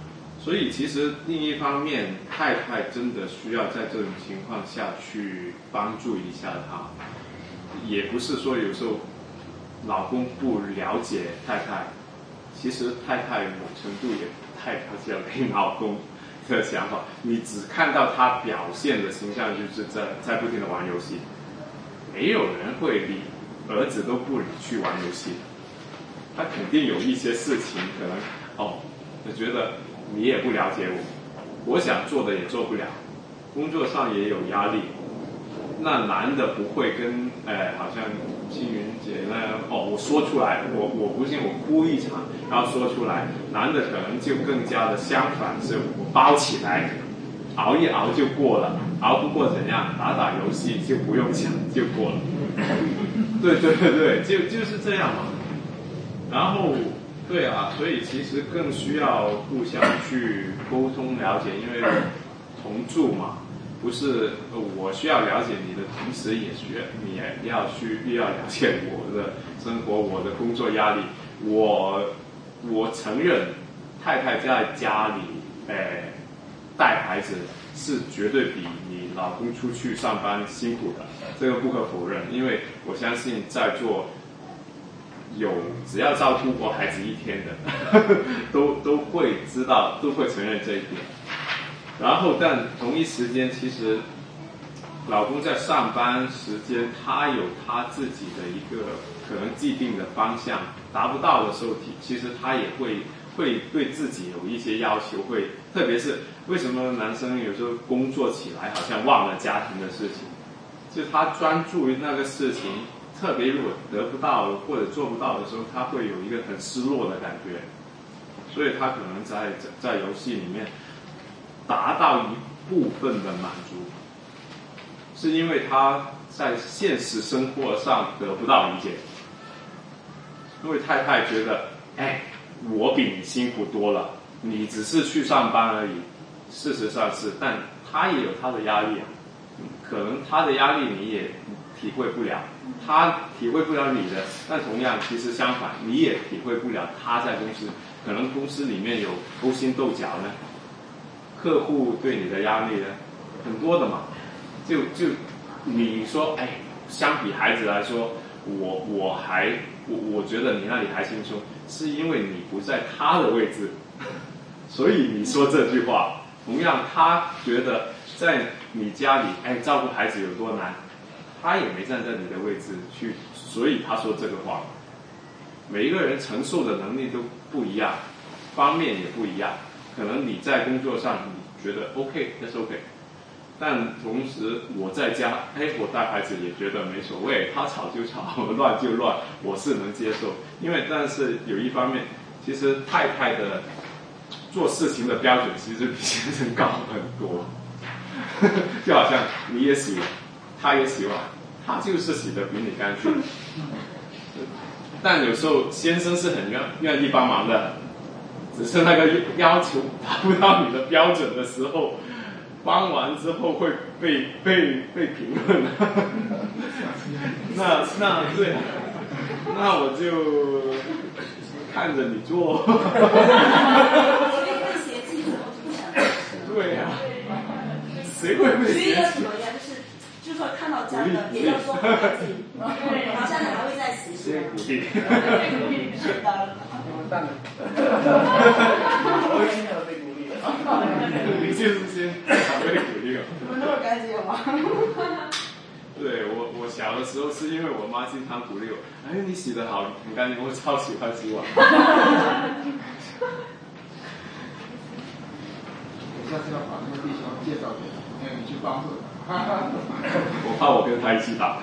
所以其实另一方面，太太真的需要在这种情况下去帮助一下她，也不是说有时候老公不了解太太，其实太太某程度也不太了解你老公的想法，你只看到他表现的形象就是在不停的玩游戏，没有人会理儿子都不理去玩游戏，他肯定有一些事情可能我觉得你也不了解我想做的也做不了，工作上也有压力。那男的不会跟好像青云姐那样我说出来，我不信我哭一场，然后说出来。男的可能就更加的相反，是我包起来，熬一熬就过了，熬不过怎样，打游戏就不用讲就过了。对，就是这样嘛。然后对啊，所以其实更需要互相去沟通了解，因为同住嘛。不是我需要了解你的同时，也需要你也要了解我的生活，我的工作压力。我承认，太太在家里带孩子是绝对比你老公出去上班辛苦的，这个不可否认。因为我相信在座只要照顾过孩子一天的，都会知道，都会承认这一点。然后，但同一时间，其实老公在上班时间，他有他自己的一个可能既定的方向，达不到的时候，其实他也会对自己有一些要求，特别是为什么男生有时候工作起来好像忘了家庭的事情，就他专注于那个事情，特别如果得不到或者做不到的时候，他会有一个很失落的感觉，所以他可能在游戏里面达到一部分的满足，是因为他在现实生活上得不到理解，因为太太觉得我比你辛苦多了，你只是去上班而已，事实上是，但他也有他的压力可能他的压力你也体会不了，他体会不了你的，但同样其实相反，你也体会不了他在公司，可能公司里面有勾心斗角呢，客户对你的压力呢，很多的嘛。就你说，相比孩子来说，我觉得你那里还轻松，是因为你不在他的位置，所以你说这句话。同样，他觉得在你家里，照顾孩子有多难，他也没站在你的位置去，所以他说这个话。每一个人承受的能力都不一样，方面也不一样。可能你在工作上你觉得 OK，that's OK， 但同时我在家，我带孩子也觉得没所谓，他吵就吵，乱就乱，我是能接受。但是有一方面，其实太太的做事情的标准其实比先生高很多，就好像你也洗碗，他也洗碗，他就是洗得比你干净。但有时候先生是很愿意帮忙的，只是那个要求达不到你的标准的时候，帮完之后会被评论。那对，那我就看着你做。对呀，谁会被嫌弃？ 就说看到这样的，也要说好自己，然后现在还会再实施。 鼓励。 是的。 我也经常被鼓励。 你就是先被鼓励了。 你们那么干净吗？ 对，我小的时候是因为我妈经常鼓励我，你洗得好，很干净，我超喜欢洗碗。 我下次要把那个弟兄介绍给你，你去帮助他。 我怕我跟他一起打。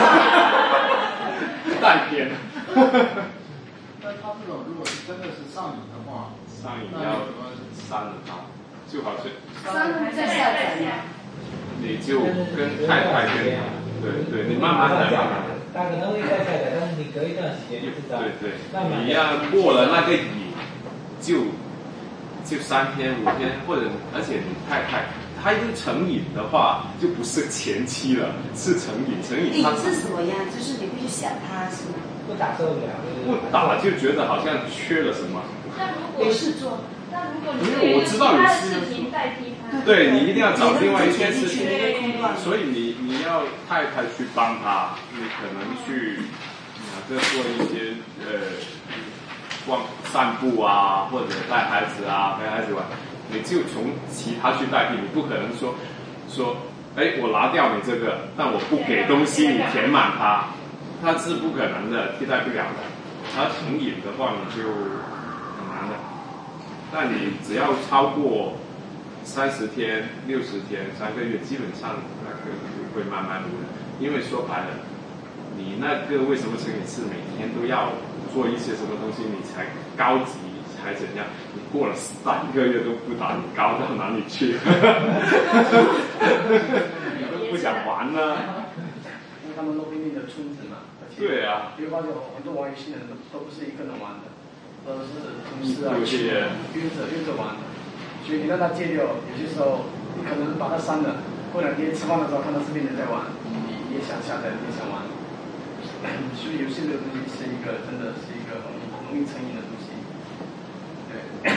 带偏。 那他这种如果是真的是上瘾的话， 上瘾要删了他，就好像删了再下载呀。 你就跟太太对，你慢慢来。 他可能会再下载，但是你隔一段时间就知道。 对，你要过了那个瘾，就3天5天，或者而且你太太她一成瘾的话，就不是前期了，是成瘾。 瘾是什么样？就是你会去想他是吗？ 不打受不了。 不打就觉得好像缺了什么。 那如果没事做。 那如果因为我知道你是视频代替他， 对你一定要找另外一件事情，所以你要太太去帮他，你可能去就做一些散步啊，或者带孩子啊，陪孩子玩，你就从其他去代替，你不可能说，我拿掉你这个，但我不给东西你填满它，它是不可能的，替代不了的。它成瘾的话，你就很难的。但你只要超过30天、60天、3个月，基本上那个会慢慢的，因为说白了，你那个为什么是你是每天都要做一些什么东西，你才高级还怎样？你过了3个月都不打，你高到哪里去？你都不想玩了。 因为他们都拼命的村子嘛， 对啊。 你会发现很多玩游戏的人都不是一个人玩的，都是同事啊，约着玩的。所以你让他戒掉，有些时候你可能把他删了，过2天吃饭的时候看到身边人在玩，你也想下载，你也想玩。所以游戏这个东西是一个真的是一个很容易成瘾的东西。对。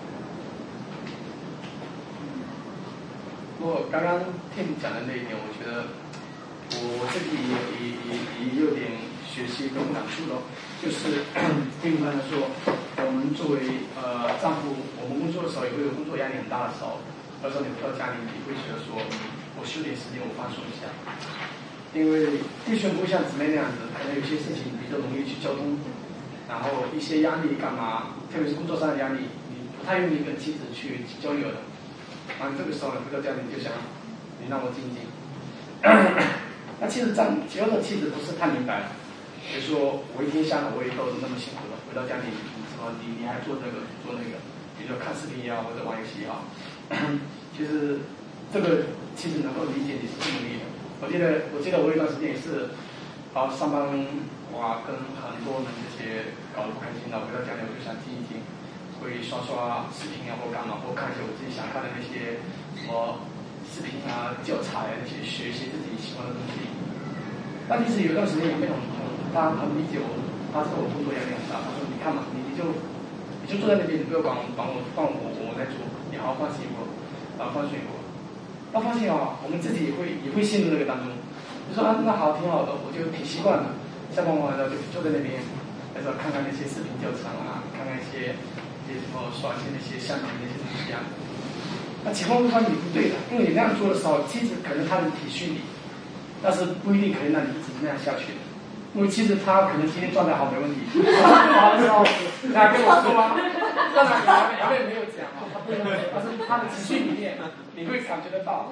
不过刚刚听你讲的那一点，我觉得我自己也有点学习跟感触的，就是听你刚才说，我们作为丈夫，我们工作的时候也会有工作压力很大的时候，有时候你回到家里，你会觉得说，我休点时间，我放松一下。因为弟兄不会像姊妹那样子，可能有些事情比较容易去交通，然后一些压力干嘛，特别是工作上的压力，你不太愿意跟妻子去交流的。然后这个时候呢，回到家里就想，你让我静静。那其实只要的妻子不是太明白了，比如说我一天下来我也都那么辛苦了，回到家里什么你还做这个做那个，比如说看视频也好或者玩游戏也好，其实这个妻子能够理解你是不努力的。我记得我有一段时间也是，上班哇跟很多人这些搞得不开心了，回到家里我就想静一静，会刷视频啊或干嘛，或看一些我自己想看的那些什么视频啊教材啊那些，学一些自己喜欢的东西。但其实有一段时间也没有他很理解我，他知道我工作压力很大，他说你看嘛，你就坐在那边，你不要管我在做，你好好放心一会儿，然后放松一会儿。那发现我们自己也会陷入那个当中。就说那好挺好的，我就挺习惯了。下班完了就坐在那边，那时候看看那些视频教程啊，看看一些什么刷新那些相机那些东西啊。那情况会发现你不对的，因为你那样做的时候，妻子可能她能体恤你，但是不一定可以让你一直那样下去的。因为妻子她可能今天状态好没问题，好的时候你还跟我说吗？当然杨妹没有讲啊，她不能，但是她的情绪里面你会感觉得到，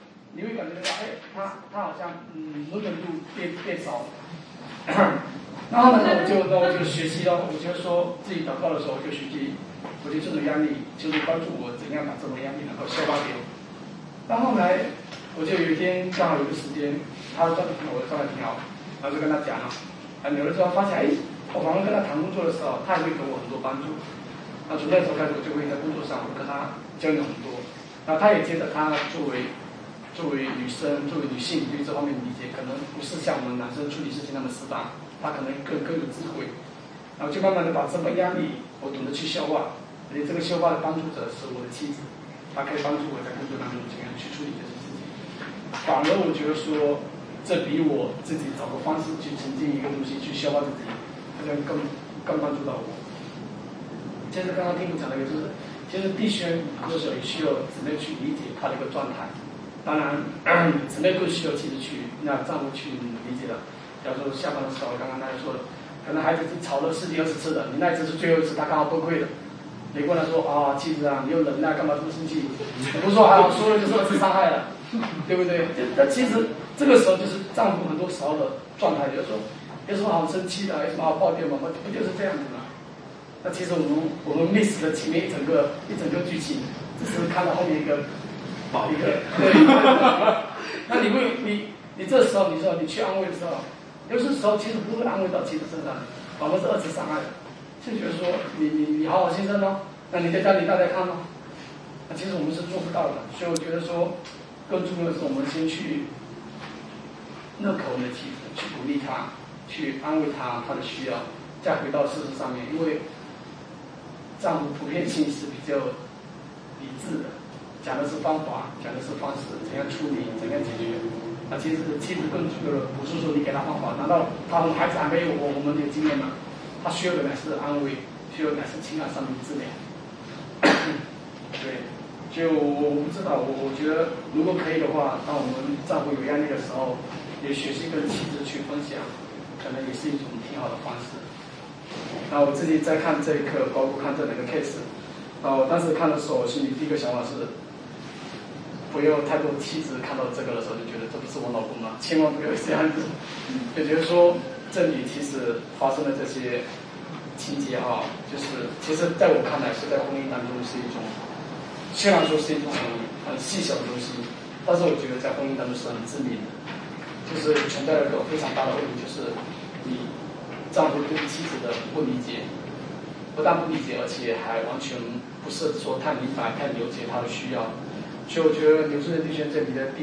她好像容忍度变少了。然后呢，我就学习了，我就说自己祷告的时候我就学习，我觉得这种压力就是帮助我怎样把这种压力能够消化掉。然后来我就有一天刚好有个时间，他状态挺好，我的状态挺好，然后就跟他讲了，有的时候发现我反而跟他谈工作的时候，他也会给我很多帮助。那从那时候开始，我就会在工作上我跟他交流很多。那他也觉得他作为女生，作为女性，对这方面理解可能不是像我们男生处理事情那么死板，他可能更有智慧。然后就慢慢的把这份压力我懂得去消化，而且这个消化的帮助者是我的妻子，她可以帮助我在工作当中怎样去处理这些事情。反而我觉得说，这比我自己找个方式去沉浸一个东西去消化自己，好像更帮助到我。其实刚刚听你讲的就是，其实弟兄很多时候也需要姊妹去理解他的一个状态。当然，姊妹更需要妻子去让丈夫去理解的。假如说下班的时候，刚刚他说的，可能孩子吵了10几20次的，你那一次是最后一次，他刚好崩溃的。你过来说妻子啊，你又忍耐，干嘛这么生气？不是说还好，说了就是2次伤害了，对不对？那其实这个时候就是丈夫很多时候的状态，就是说有什么好生气的，有什么好抱怨嘛？不就是这样子吗？那其实我们 miss 了前面一整个剧情，只是看到后面一个对。那你这时候你说你去安慰的时候，有些时候其实不会安慰到妻子身上，反而是2次伤害的。就觉得说你好好先生哦，那你在家里大家看哦。那其实我们是做不到的，所以我觉得说，更重要的是我们先去认可我们的妻子，去鼓励她，去安慰她的需要，再回到事实上面，因为丈夫普遍性是比较理智的，讲的是方法，讲的是方式，怎样处理，怎样解决。其实妻子更主要的不是说你给他方法，难道他们孩子还没有我们有经验吗？他需要的乃是安慰，需要的乃是情感上的治疗。对，就我不知道，我觉得如果可以的话，当我们丈夫有压力的时候，也学习跟妻子去分享，可能也是一种挺好的方式。那我自己在看这一课，包括看这两个 case， 我当时看的时候，我心里第一个想法是，不要太多妻子看到这个的时候就觉得这不是我老公吗？千万不要这样子，就觉得说这里其实发生的这些情节就是其实在我看来是在婚姻当中是一种，虽然说是一种很细小的东西，但是我觉得在婚姻当中是很致命的，就是存在了一个非常大的问题，就是你丈夫对妻子的不理解，不但不理解，而且还完全不是说太明白、太了解他的需要。所以我觉得刘志仁弟兄这里的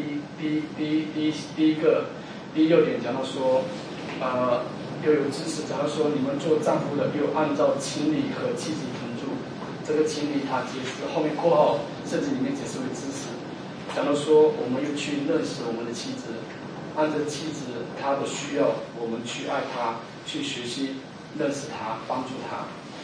第一要点讲到说，要有知识，讲到说你们做丈夫的要按照情理和妻子同住，这个情理他解释后面括号甚至里面解释为知识，讲到说我们要去认识我们的妻子，按照妻子她的需要，我们去爱她，去学习认识她，帮助她。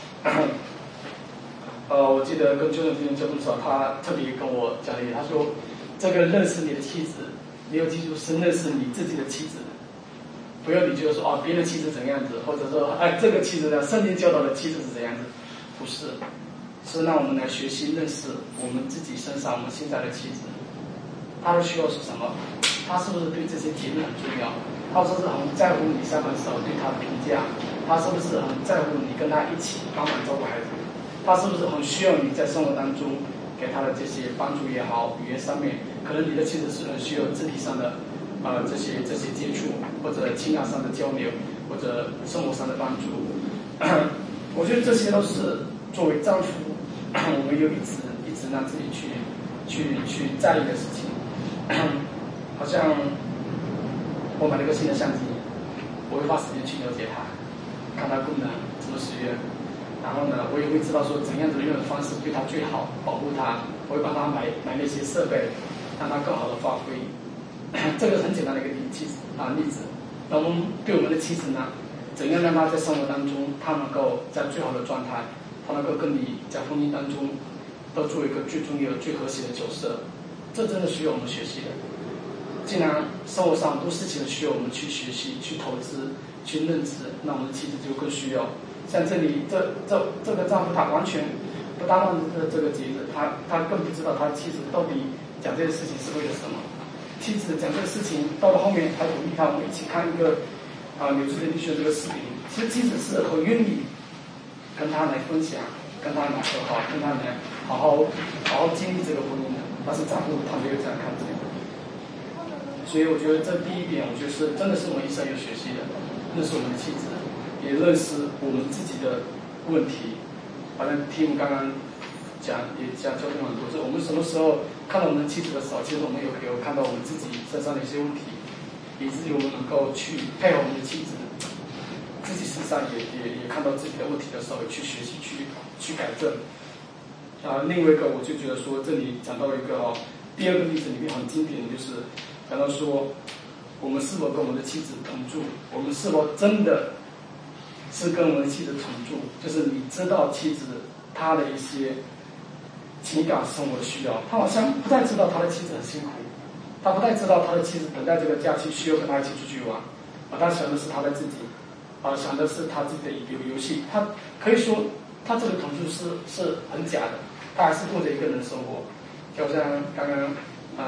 我记得跟邱总弟兄交通的时候，他特别跟我讲了一点，他说这个认识你的妻子，你要记住是认识你自己的妻子，不要你觉得说别人的妻子怎样子，或者说这个妻子呢，圣经教导的妻子是怎样子，不是，是让我们来学习认识我们自己身上我们现在的妻子，她的需要是什么，她是不是对这些节日很重要，她是不是很在乎你下班时候对她的评价，她是不是很在乎你跟她一起帮忙照顾孩子，他是不是很需要你在生活当中给他的这些帮助也好，语言上面，可能你的妻子是很需要肢体上的这些接触，或者情感上的交流，或者生活上的帮助。我觉得这些都是作为丈夫，我们要一直让自己去在意的事情。好像我买了个新的相机，我会花时间去了解它，看它功能怎么使用。然后呢，我也会知道说怎样子用的方式对他最好，保护他。我会帮他买那些设备，让他更好的发挥。这个很简单的一个例子。那我们对我们的妻子呢，怎样让他在生活当中，他能够在最好的状态，他能够跟你在婚姻当中都做一个最重要、最和谐的角色。这真的需要我们学习的。既然生活上很多事情需要我们去学习、去投资、去认知，那我们的妻子就更需要。像这里这个丈夫他完全不搭忘这个节日，他更不知道他妻子到底讲这个事情是为了什么。妻子讲这个事情到了后面还鼓励他，我们一起看一个刘志仁弟兄这个视频。其实妻子是很愿意跟他来分享，跟他来和好，跟他来好好经历这个婚姻的。但是丈夫他没有这样看这个，所以我觉得这第一点，我觉得是真的是我们一生要学习的，认识我们的妻子。也认识我们自己的问题，好像听刚刚讲交通很多次，我们什么时候看到我们妻子的时候，其实我们有看到我们自己身上的一些问题，以至于我们能够去配合我们的妻子，自己身上也看到自己的问题的时候，去学习去改正。另外一个我就觉得说，这里讲到一个第二个例子里面很经典的就是讲到说，我们是否跟我们的妻子同住，我们是否真的是跟我们的妻子同住，就是你知道妻子她的一些情感生活的需要，他好像不太知道他的妻子很辛苦，他不太知道他的妻子等待这个假期需要跟他一起出去玩，他想的是他的自己，想的是他自己的一个游戏，他可以说他这个同住是很假的，他还是过着一个人的生活，就像刚刚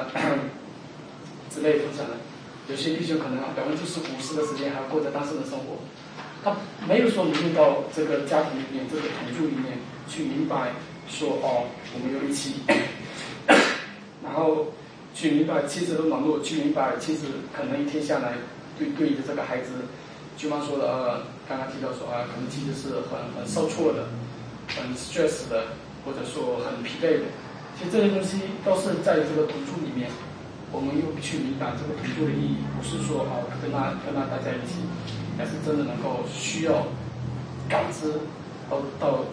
之类分享的，有些弟兄可能50%的时间还要过着单身的生活。他没有说融入到这个家庭里面，这个同住里面去明白说我们要一起，然后去明白妻子的软弱，去明白妻子可能一天下来对着这个孩子，就像说的刚刚提到说可能妻子是很受挫的，很 stress 的，或者说很疲惫的。其实这些东西都是在这个同住里面，我们又去明白这个同住的意义，不是说跟他待在一起。还是真的能够需要感知到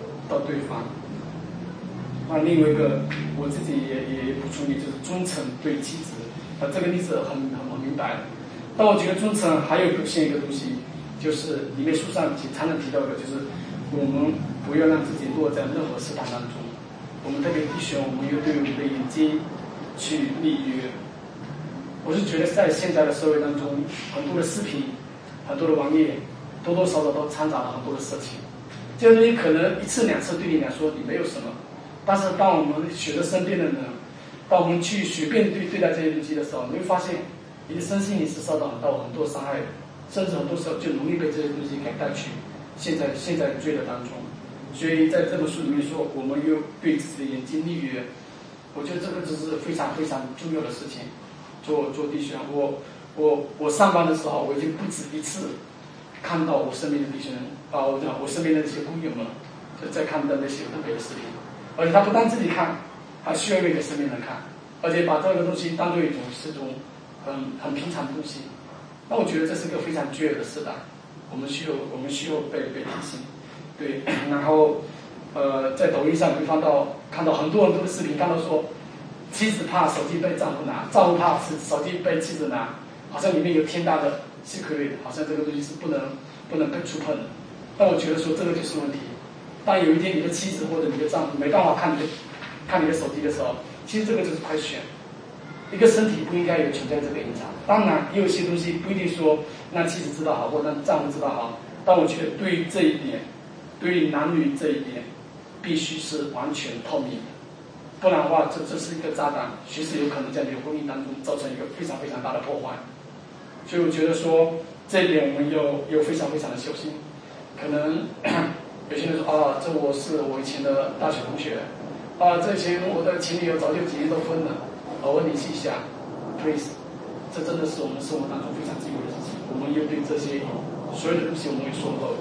对方。那另外一个我自己也补充一，就是忠诚对妻子。这个例子很明白。但我觉得忠诚还有表现一个东西，就是里面书上常常提到的，就是我们不要让自己落在任何试探当中。我们特别弟兄，我们要对我们的眼睛去立约。我是觉得在现在的社会当中，很多的视频，很多的网页，多多少少都掺杂了很多的色情。这个东西可能一次两次对你来说你没有什么，但是当我们学着身边的人，当我们去随便对待这些东西的时候，你会发现你的身心灵是受到很多伤害的，甚至很多时候就容易被这些东西给带去现在罪的当中。所以在这本书里面说，我们要对自己的眼睛立约，我觉得这个就是非常非常重要的事情。做弟兄，我上班的时候，我已经不止一次看到我身边的弟兄我身边的那些工友们在看到那些特别的视频，而且他不但自己看，还需要给身边人看，而且把这个东西当作是一种很平常的东西。那我觉得这是个非常罪恶的时代，我们需要被提醒。对，然后在抖音上会看到很多的视频，看到说妻子怕手机被丈夫拿，丈夫怕手机被妻子拿，好像里面有天大的secret，好像这个东西是不能被触碰的。但我觉得说这个就是问题。当有一天你的妻子或者你的丈夫没办法看你的手机的时候，其实这个就是快选。一个身体不应该有存在这个隐藏。当然也有些东西不一定说让妻子知道好，或者让丈夫知道好，但我觉得对于这一点，对于男女这一点，必须是完全透明的。不然的话，这是一个炸弹，随时有可能在你的婚姻当中造成一个非常非常大的破坏。所以我觉得说这一点我们要非常非常的小心。可能有些人说这是我以前的大学同学，这以前我的前女友早就几年都分了，我联系一下 ，please， 这真的是我们生活当中非常忌讳的事情。我们要对这些所有的东西我们会说透。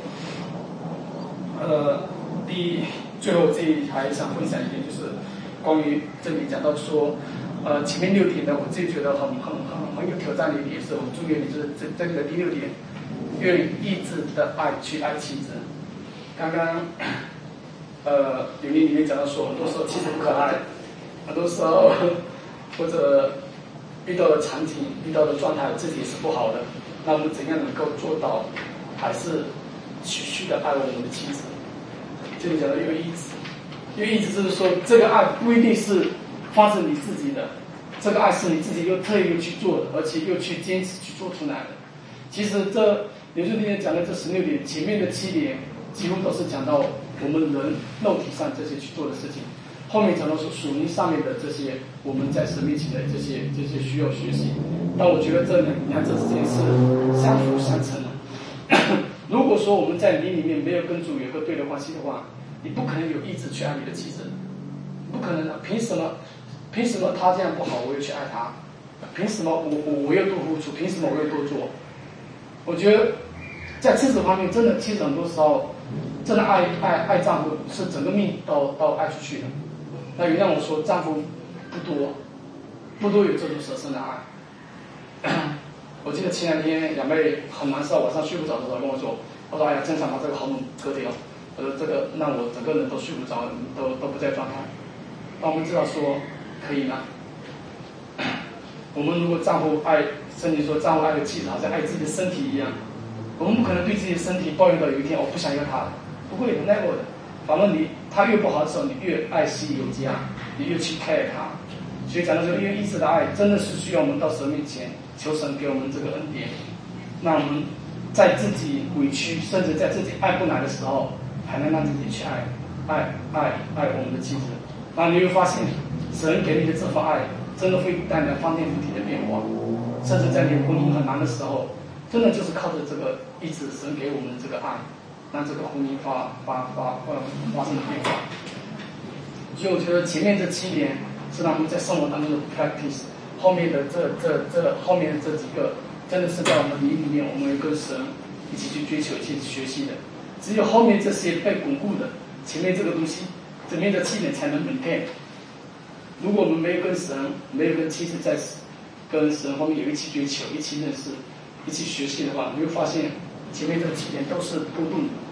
最后还想分享一点，就是关于这里讲到说，前面6点呢，我自己觉得很有挑战的一点是很重要的，就是这里的第6点，用意志的爱去爱妻子。刚刚里面讲到说，很多时候妻子不可爱，很多时候或者遇到的场景、遇到的状态自己也是不好的，那我们怎样能够做到还是持续的爱我们的妻子？这里讲到用意志。因为意思就是说，这个爱不一定是发自你自己的，这个爱是你自己又特意去做的，而且又去坚持去做出来的。其实这刘叔今天讲的这16点，前面的7点几乎都是讲到我们人肉体上这些去做的事情，后面讲到说属灵上面的这些我们在神面前的这些需要学习。但我觉得这两者之间是相辅相成的。如果说我们在灵里面没有跟主有个对的关系的话，你不可能有意志去爱你的妻子，不可能的。凭什么他这样不好，我又去爱他？凭什么我要多付出？凭什么我要多做？我觉得在妻子方面，真的妻子很多时候真的爱丈夫是整个命都爱出去的。那原谅我说，丈夫不多有这种舍身的爱。我记得前2天杨妹很难受，晚上睡不着的时候跟我说，她说：“哎呀，真想把这个喉咙割掉。”我说这个让我整个人都睡不着，都不在状态。那我们知道说可以吗？我们如果丈夫爱，圣经说丈夫爱的妻子好像爱自己的身体一样，我们不可能对自己的身体抱怨到有一天我不想要他了，不会的 never 的。反正他越不好的时候，你越爱惜有加，你越去 care 他。所以讲到说，因为意志的爱真的是需要我们到神面前求神给我们这个恩典，那我们在自己委屈甚至在自己爱不来的时候，还能让自己去爱我们的妻子。那你会发现神给你的这份爱真的会带来翻天覆地的变化，甚至在你婚姻很难的时候，真的就是靠着这个意志，神给我们这个爱，让这个婚姻发生变化。所以我觉得前面这7点是让我们在生活当中的 practice， 后面的后面这几个真的是在我们灵里面，我们跟神一起去追求、一起学习的。只有后面这些被巩固的，前面这个东西，前面的7点才能maintain。如果我们没有跟神，没有跟妻子在跟神方面有一起追求、一起认识、一起学习的话，你会发现前面这7点都是波动的。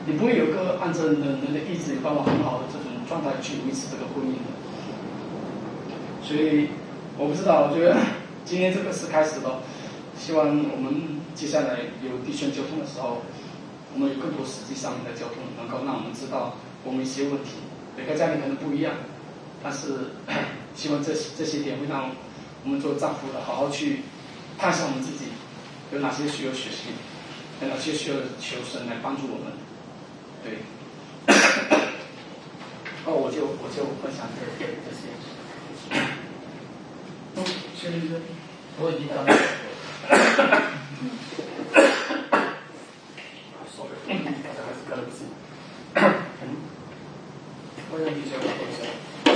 你不会有个按照人的意志有办法很好的这种状态去维持这个婚姻的。所以我不知道，我觉得今天这个是开始了，希望我们接下来有弟兄交通的时候，我们有更多实际上面的交通，能够让我们知道我们一些问题，每个家庭可能不一样，但是希望这些点会让我们做丈夫的好好去看一下我们自己有哪些需要学习，有哪些需要求神来帮助我们。对，我就分享这些。薛律师，我已经到了。sorry， 大家还是跟不起。我让你先说一下。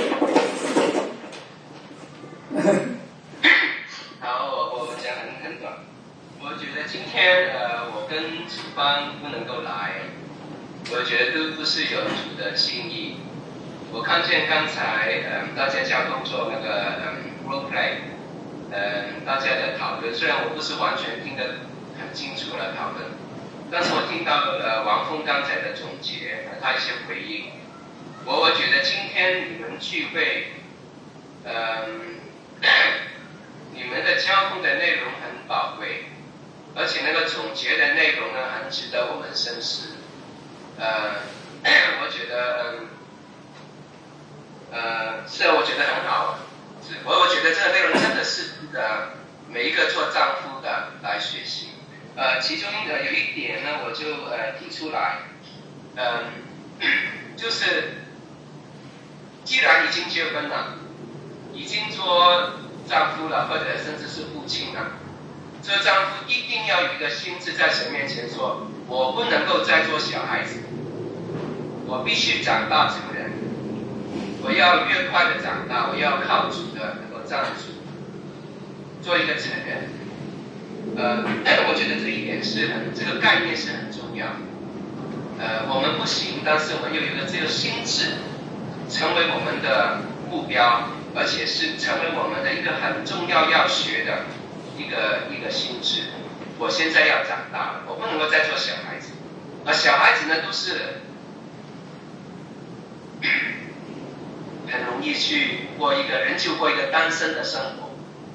好，我讲很短。我觉得今天我跟主方不能够来，我觉得都不是有主的心意。我看见刚才大家交通做那个role play， 大家的讨论，虽然我不是完全听得很清楚的讨论，但是我听到王峰刚才的总结，他一些回应。我觉得今天你们聚会，你们的交通的内容很宝贵，而且那个总结的内容呢，很值得我们深思。我觉得是我觉得很好，我觉得这个内容真的是每一个做丈夫的来学习。其中有一点呢，我就提出来，就是既然已经结婚了，已经做丈夫了，或者甚至是父亲了，这丈夫一定要有一个心智在神面前说，我不能够再做小孩子，我必须长大成人，我要越快的长大，我要靠主的能够站住，做一个成人。我觉得这一点这个概念是很重要。我们不行，但是我们又有了这个心智，成为我们的目标，而且是成为我们的一个很重要要学的一个心智。我现在要长大了，我不能够再做小孩子。小孩子呢，都是很容易去过一个单身的生活，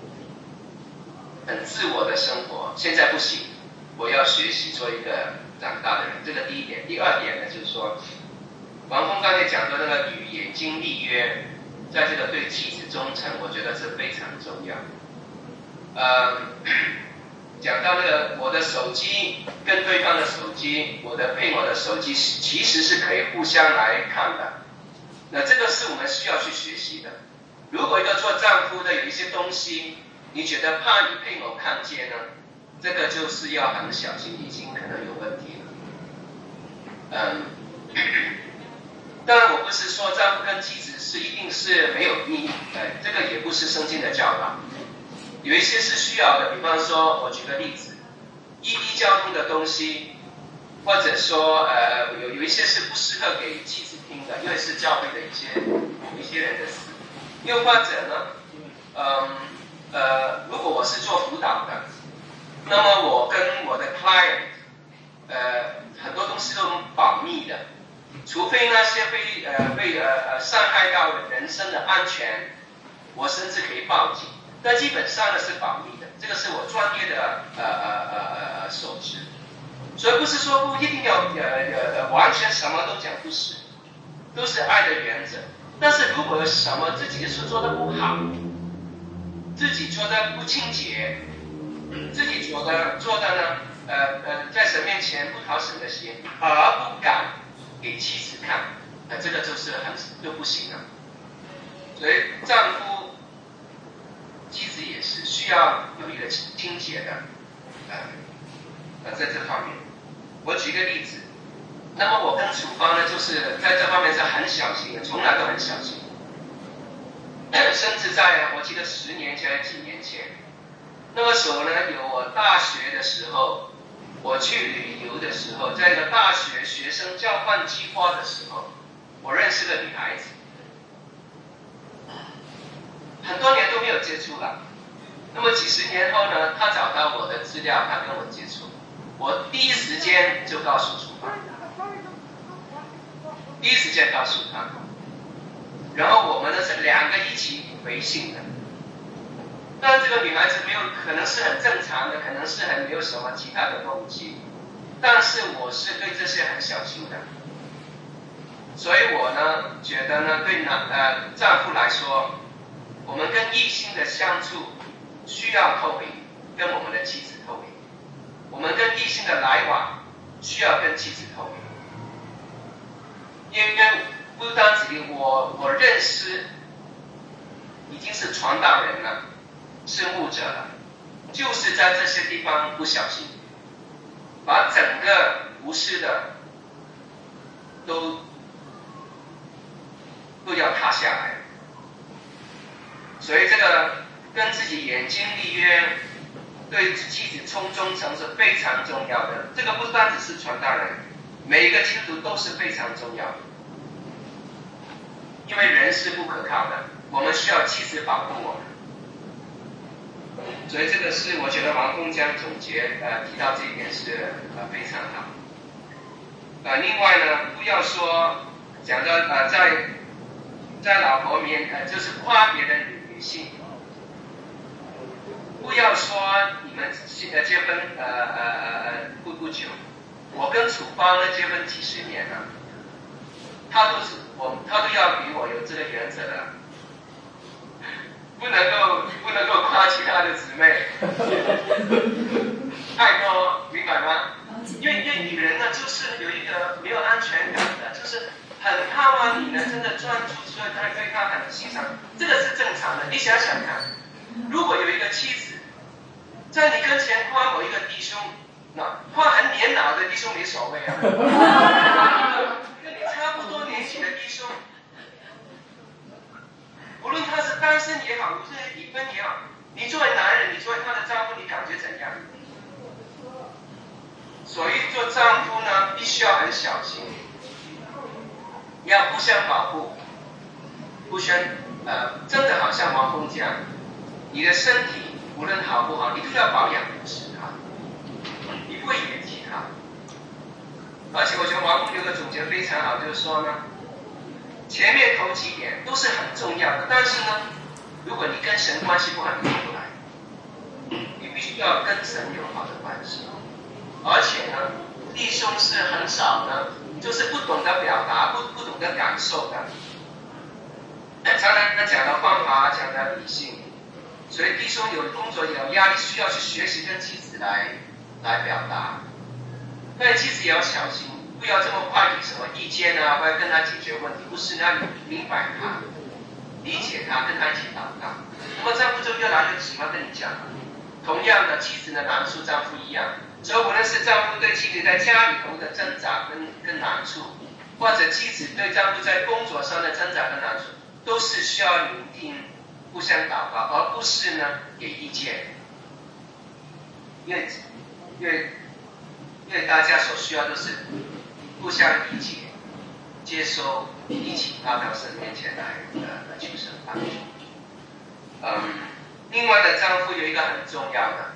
很自我的生活。现在不行，我要学习做一个长大的人，这个第一点。第二点呢，就是说，王峰刚才讲的那个与眼睛立约，在这个对妻子忠诚，我觉得是非常重要。讲到那个我的手机跟对方的手机，我的配偶的手机其实是可以互相来看的。那这个是我们需要去学习的。如果一个做丈夫的有一些东西，你觉得怕你配偶看见呢，这个就是要很小心，已经可能有问题了。当然我不是说丈夫跟妻子一定是没有秘密，这个也不是圣经的教导。有一些是需要的，比方说我举个例子，异地交通的东西，或者说有一些是不适合给妻子听的，因为是教会的一些人的事。又或者呢，如果我是做辅导的，那么我跟我的 client，很多东西都保密的，除非那些会伤害到人身的安全，我甚至可以报警。但基本上呢是保密的，这个是我专业的守则。所以不是说不一定要完全什么都讲，不是，都是爱的原则。但是如果有什么自己是做的不好，自己做的不清洁，自己做的呢在神面前不讨神的心，而不敢给妻子看，这个就不行了。所以丈夫妻子也是需要有一个清洁的，在这方面，我举个例子。那么我跟楚方呢，就是在这方面是很小心的，从来都很小心。甚至在我记得10年前、几年前，那个时候呢，有我大学的时候，我去旅游的时候，在一个大学学生交换计划的时候，我认识个女孩子。很多年都没有接触了，那么几十年后呢，他找到我的资料，他跟我接触，我第一时间就告诉楚方， 第一时间告诉他，然后我们呢是2个一起回信的。当然，这个女孩子可能是很正常的，可能是没有什么其他的动机，但是我是对这些很小心的，所以我呢觉得呢，对丈夫来说，我们跟异性的相处需要透明，跟我们的妻子透明；我们跟异性的来往需要跟妻子透明。因为不单止我认识已经是传道人了，是牧者了，就是在这些地方不小心，把整个不是的都要塌下来。所以这个跟自己眼睛立约，对妻子忠诚是非常重要的。这个不单只是传道人，每一个基督徒都是非常重要的。因为人是不可靠的，我们需要妻子保护我们。所以这个是我觉得王公江总结提到这一点是非常好。另外呢，不要说讲到在老婆面就是夸别的女性，不要说你们结婚不久，我跟楚芳呢结婚几十年了，他都要比我有这个原则的，不能够夸其他的姊妹，太多，明白吗？因为女人呢，就是有一个没有安全感的，就是很盼望你呢真的专注，所以她对她很欣赏，这个是正常的。你想想看，如果有一个妻子在你跟前夸某一个弟兄，夸很年老的弟兄没所谓啊，跟你差不多年纪的弟兄，无论他是单身也好，无论离婚也好，你作为男人，你作为他的丈夫，你感觉怎样？所以做丈夫呢，必须要很小心，要互相保护，互相真的好像王峰讲，你的身体无论好不好，你都要保养护持它，你不会嫌弃它。而且我觉得王峰有个总结非常好，就是说呢，前面头几点都是很重要的，但是呢，如果你跟神关系不好，你做不来。你必须要跟神有好的关系。而且呢，弟兄是很少呢，就是不懂得表达，不懂得感受的。常常讲的方法，讲的理性，所以弟兄有工作有压力，需要去学习跟妻子来表达。但妻子也要小心，不要这么快给什么意见啊，或者跟他解决问题，不是让你明白他、理解他，跟他一起祷告。那么丈夫就越来越喜欢跟你讲。同样的，妻子的难处，丈夫一样。所以无论是丈夫对妻子在家里头的挣扎跟难处，或者妻子对丈夫在工作上的挣扎跟难处，都是需要聆听、互相祷告，而不是呢给意见。因为大家所需要都是互相理解、接收，一起到神面前来求神帮助。另外的丈夫有一个很重要的，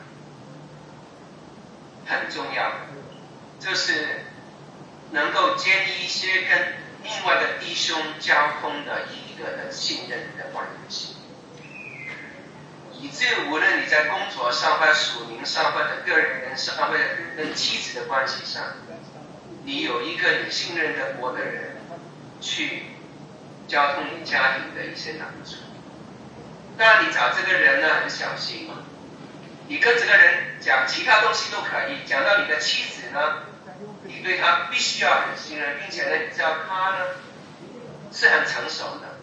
就是能够建立一些跟另外的弟兄交通的一个的信任的关系，以至于无论你在工作上或者属灵上或者个人上或者跟妻子的关系上，你有一个你信任得过的人去交通你家庭的一些难处。当然你找这个人呢很小心，你跟这个人讲其他东西都可以，讲到你的妻子呢，你对他必须要很信任，并且呢你知道他呢是很成熟的，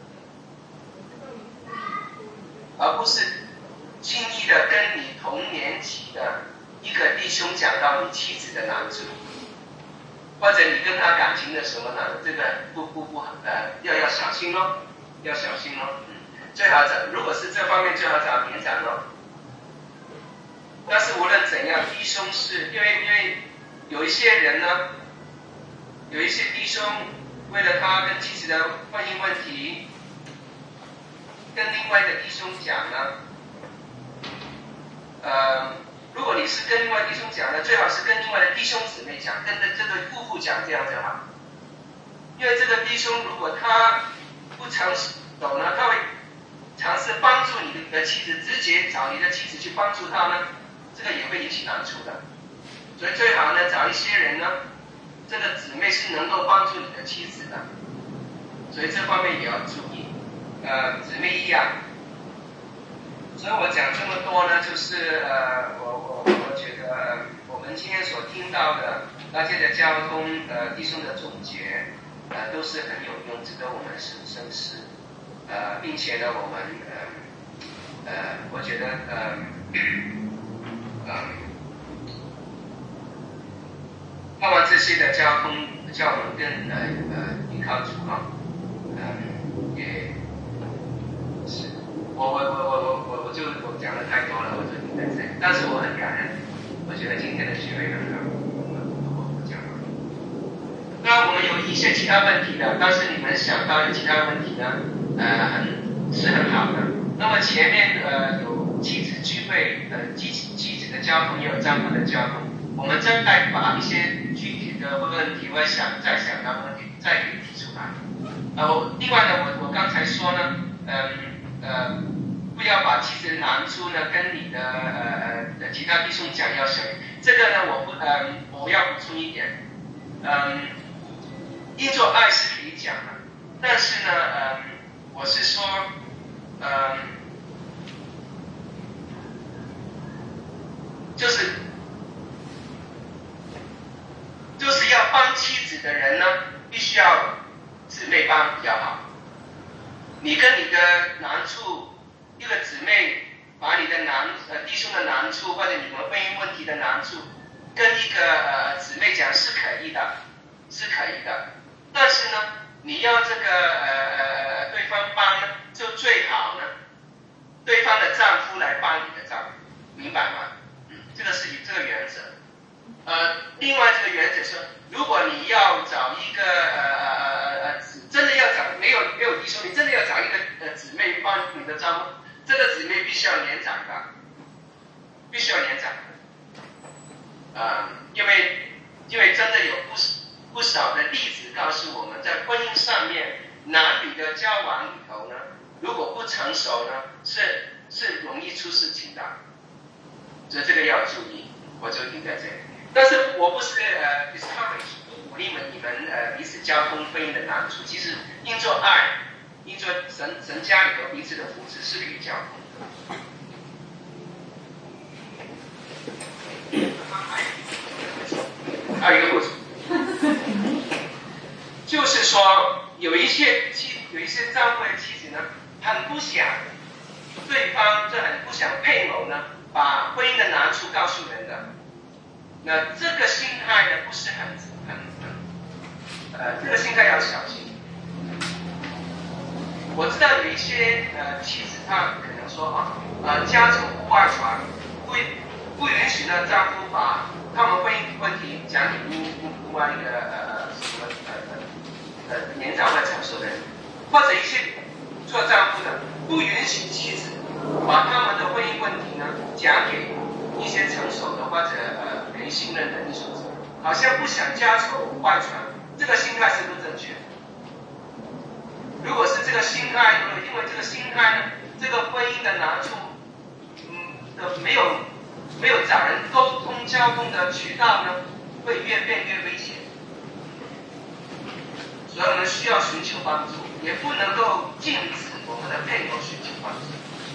而不是轻易的跟你同年级的一个弟兄讲到你妻子的难处，或者你跟他感情的时候呢，这个要小心咯，要小心咯。最好找，如果是这方面最好找年长咯。但是无论怎样，弟兄是因为有一些人呢，有一些弟兄为了他跟妻子的婚姻问题，跟另外的弟兄讲呢，如果你是跟另外弟兄讲的，最好是跟另外的弟兄姊妹讲，跟这对夫妇讲，这样就好。 因为这个弟兄如果他不成熟呢，他会尝试帮助你的妻子，直接找你的妻子去帮助他呢，这个也会引起难处的。所以最好呢，找一些人呢，这个姊妹是能够帮助你的妻子的，所以这方面也要注意。姊妹一样。所以我讲这么多呢，就是我觉得我们今天所听到的那些的交通弟兄的总结，都是很有用，值得我们深思。并且呢，我们我觉得盼望这些的交通叫我们更依靠主啊，也是我讲的太多了，我就停在这里。但是我很感恩，我觉得今天的聚会很好，我讲了。当然我们有一些其他问题的，但是你们想到有其他问题呢，很好的。那么前面有妻子聚会，妻子的交通，也有丈夫的交通。我们再把一些具体的问题，我再想到问题，再给提出来。另外呢，我刚才说呢，不要把妻子的难处呢跟你的其他弟兄讲要小心。这个呢，我要补充一点，因着爱是可以讲的，但是呢，我是说，就是要帮妻子的人呢，必须要姊妹帮比较好。你跟你的难处，一个姊妹把你的弟兄的难处或者你们婚姻问题的难处，跟一个姊妹讲是可以的，但是呢，你要这个对方帮呢，就最好呢，对方的丈夫来帮你的丈夫，明白吗？这个是这个原则。另外这个原则是，如果你要找一个真的要找没有弟兄，你真的要找一个姊妹帮你的丈夫，这个姊妹必须要年长的，因为真的有不少的例子告诉我们，在婚姻上面男女的交往里头呢，如果不成熟呢，是容易出事情的，所以这个要注意。我就停在这里。但是我不是discourage 鼓励你们彼此交通婚姻的难处，其实因着爱，因着神家里头彼此的扶持是可以交通的。还有一个补充，就是说有一些丈夫的妻子呢，很不想对方，很不想配偶呢，把婚姻的难处告诉人的。那这个心态呢，不是这个心态要小心。我知道有一些妻子，她可能说家丑不外传，不允许呢丈夫把他们婚姻问题讲给另外一个年长或成熟的人，或者一些做丈夫的不允许妻子把他们的婚姻问题呢讲给一些成熟的或者可以信任的弟兄姊妹，好像不想家丑外传，这个心态是不正确的。如果是这个心态，因为这个心态呢，这个婚姻的难处，没有找人沟通交通的渠道呢，会越变越危险。所以我们需要寻求帮助，也不能够禁止我们的配偶寻求帮助。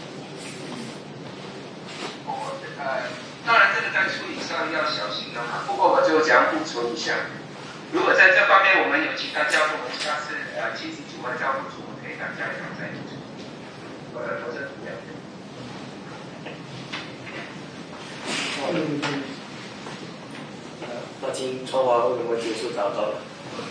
当然这个在处理上要小心的，不过我就讲补充一下。如果在这方面我们有其他交通，我们下次妻子组或者教辅组，我们可以大家一起在一起。我是主要。 那今传话为什么结束早到了？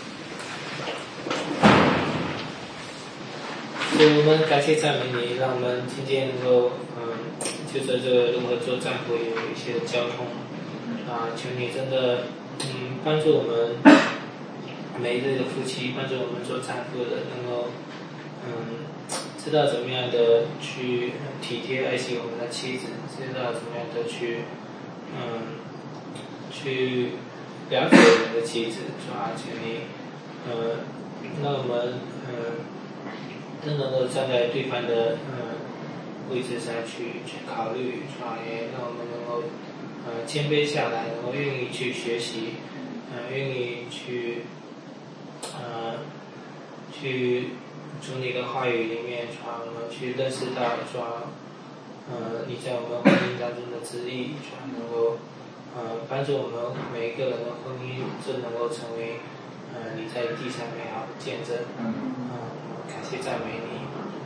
所以我们感谢赞美你，让我们今天能够就在这个如何做丈夫有一些交通求你真的帮助我们每一对的夫妻，帮助我们做丈夫的能够知道怎么样的去体贴爱惜我们的妻子，知道怎么样的去了解我们的妻子，求你那我们都能够站在对方的位置上去考虑，也让我们能够谦卑下来，能够愿意去学习，愿意去从你的话语里面我们去认识到你在我们婚姻当中的旨意，能够帮助我们每一个人的婚姻都能够成为你在地上美好的见证。感谢赞美你，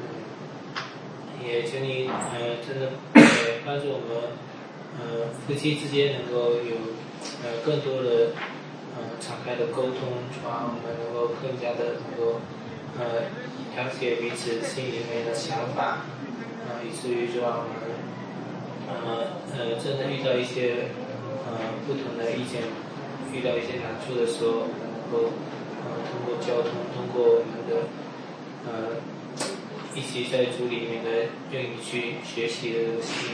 也求你真的帮助我们夫妻之间能够有更多的敞开的沟通，我们能够更加的能够了解彼此心里面的想法，以至于我们真的遇到一些不同的意见，遇到一些难处的时候，能够通过交通，通过我们的一起在主里面的愿意去学习的这个心，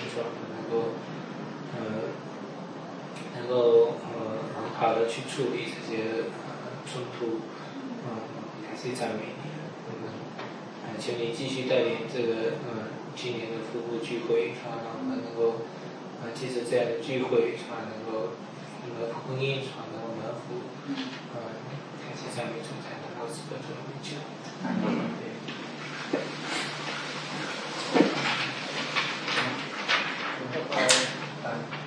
能够很好的去处理这些冲突。感谢赞美你，求你继续带领这个今年的夫妇聚会，让我们能够借着这样的聚会，能够我们的婚姻能够满足。感谢赞美主，才能够这个做成就。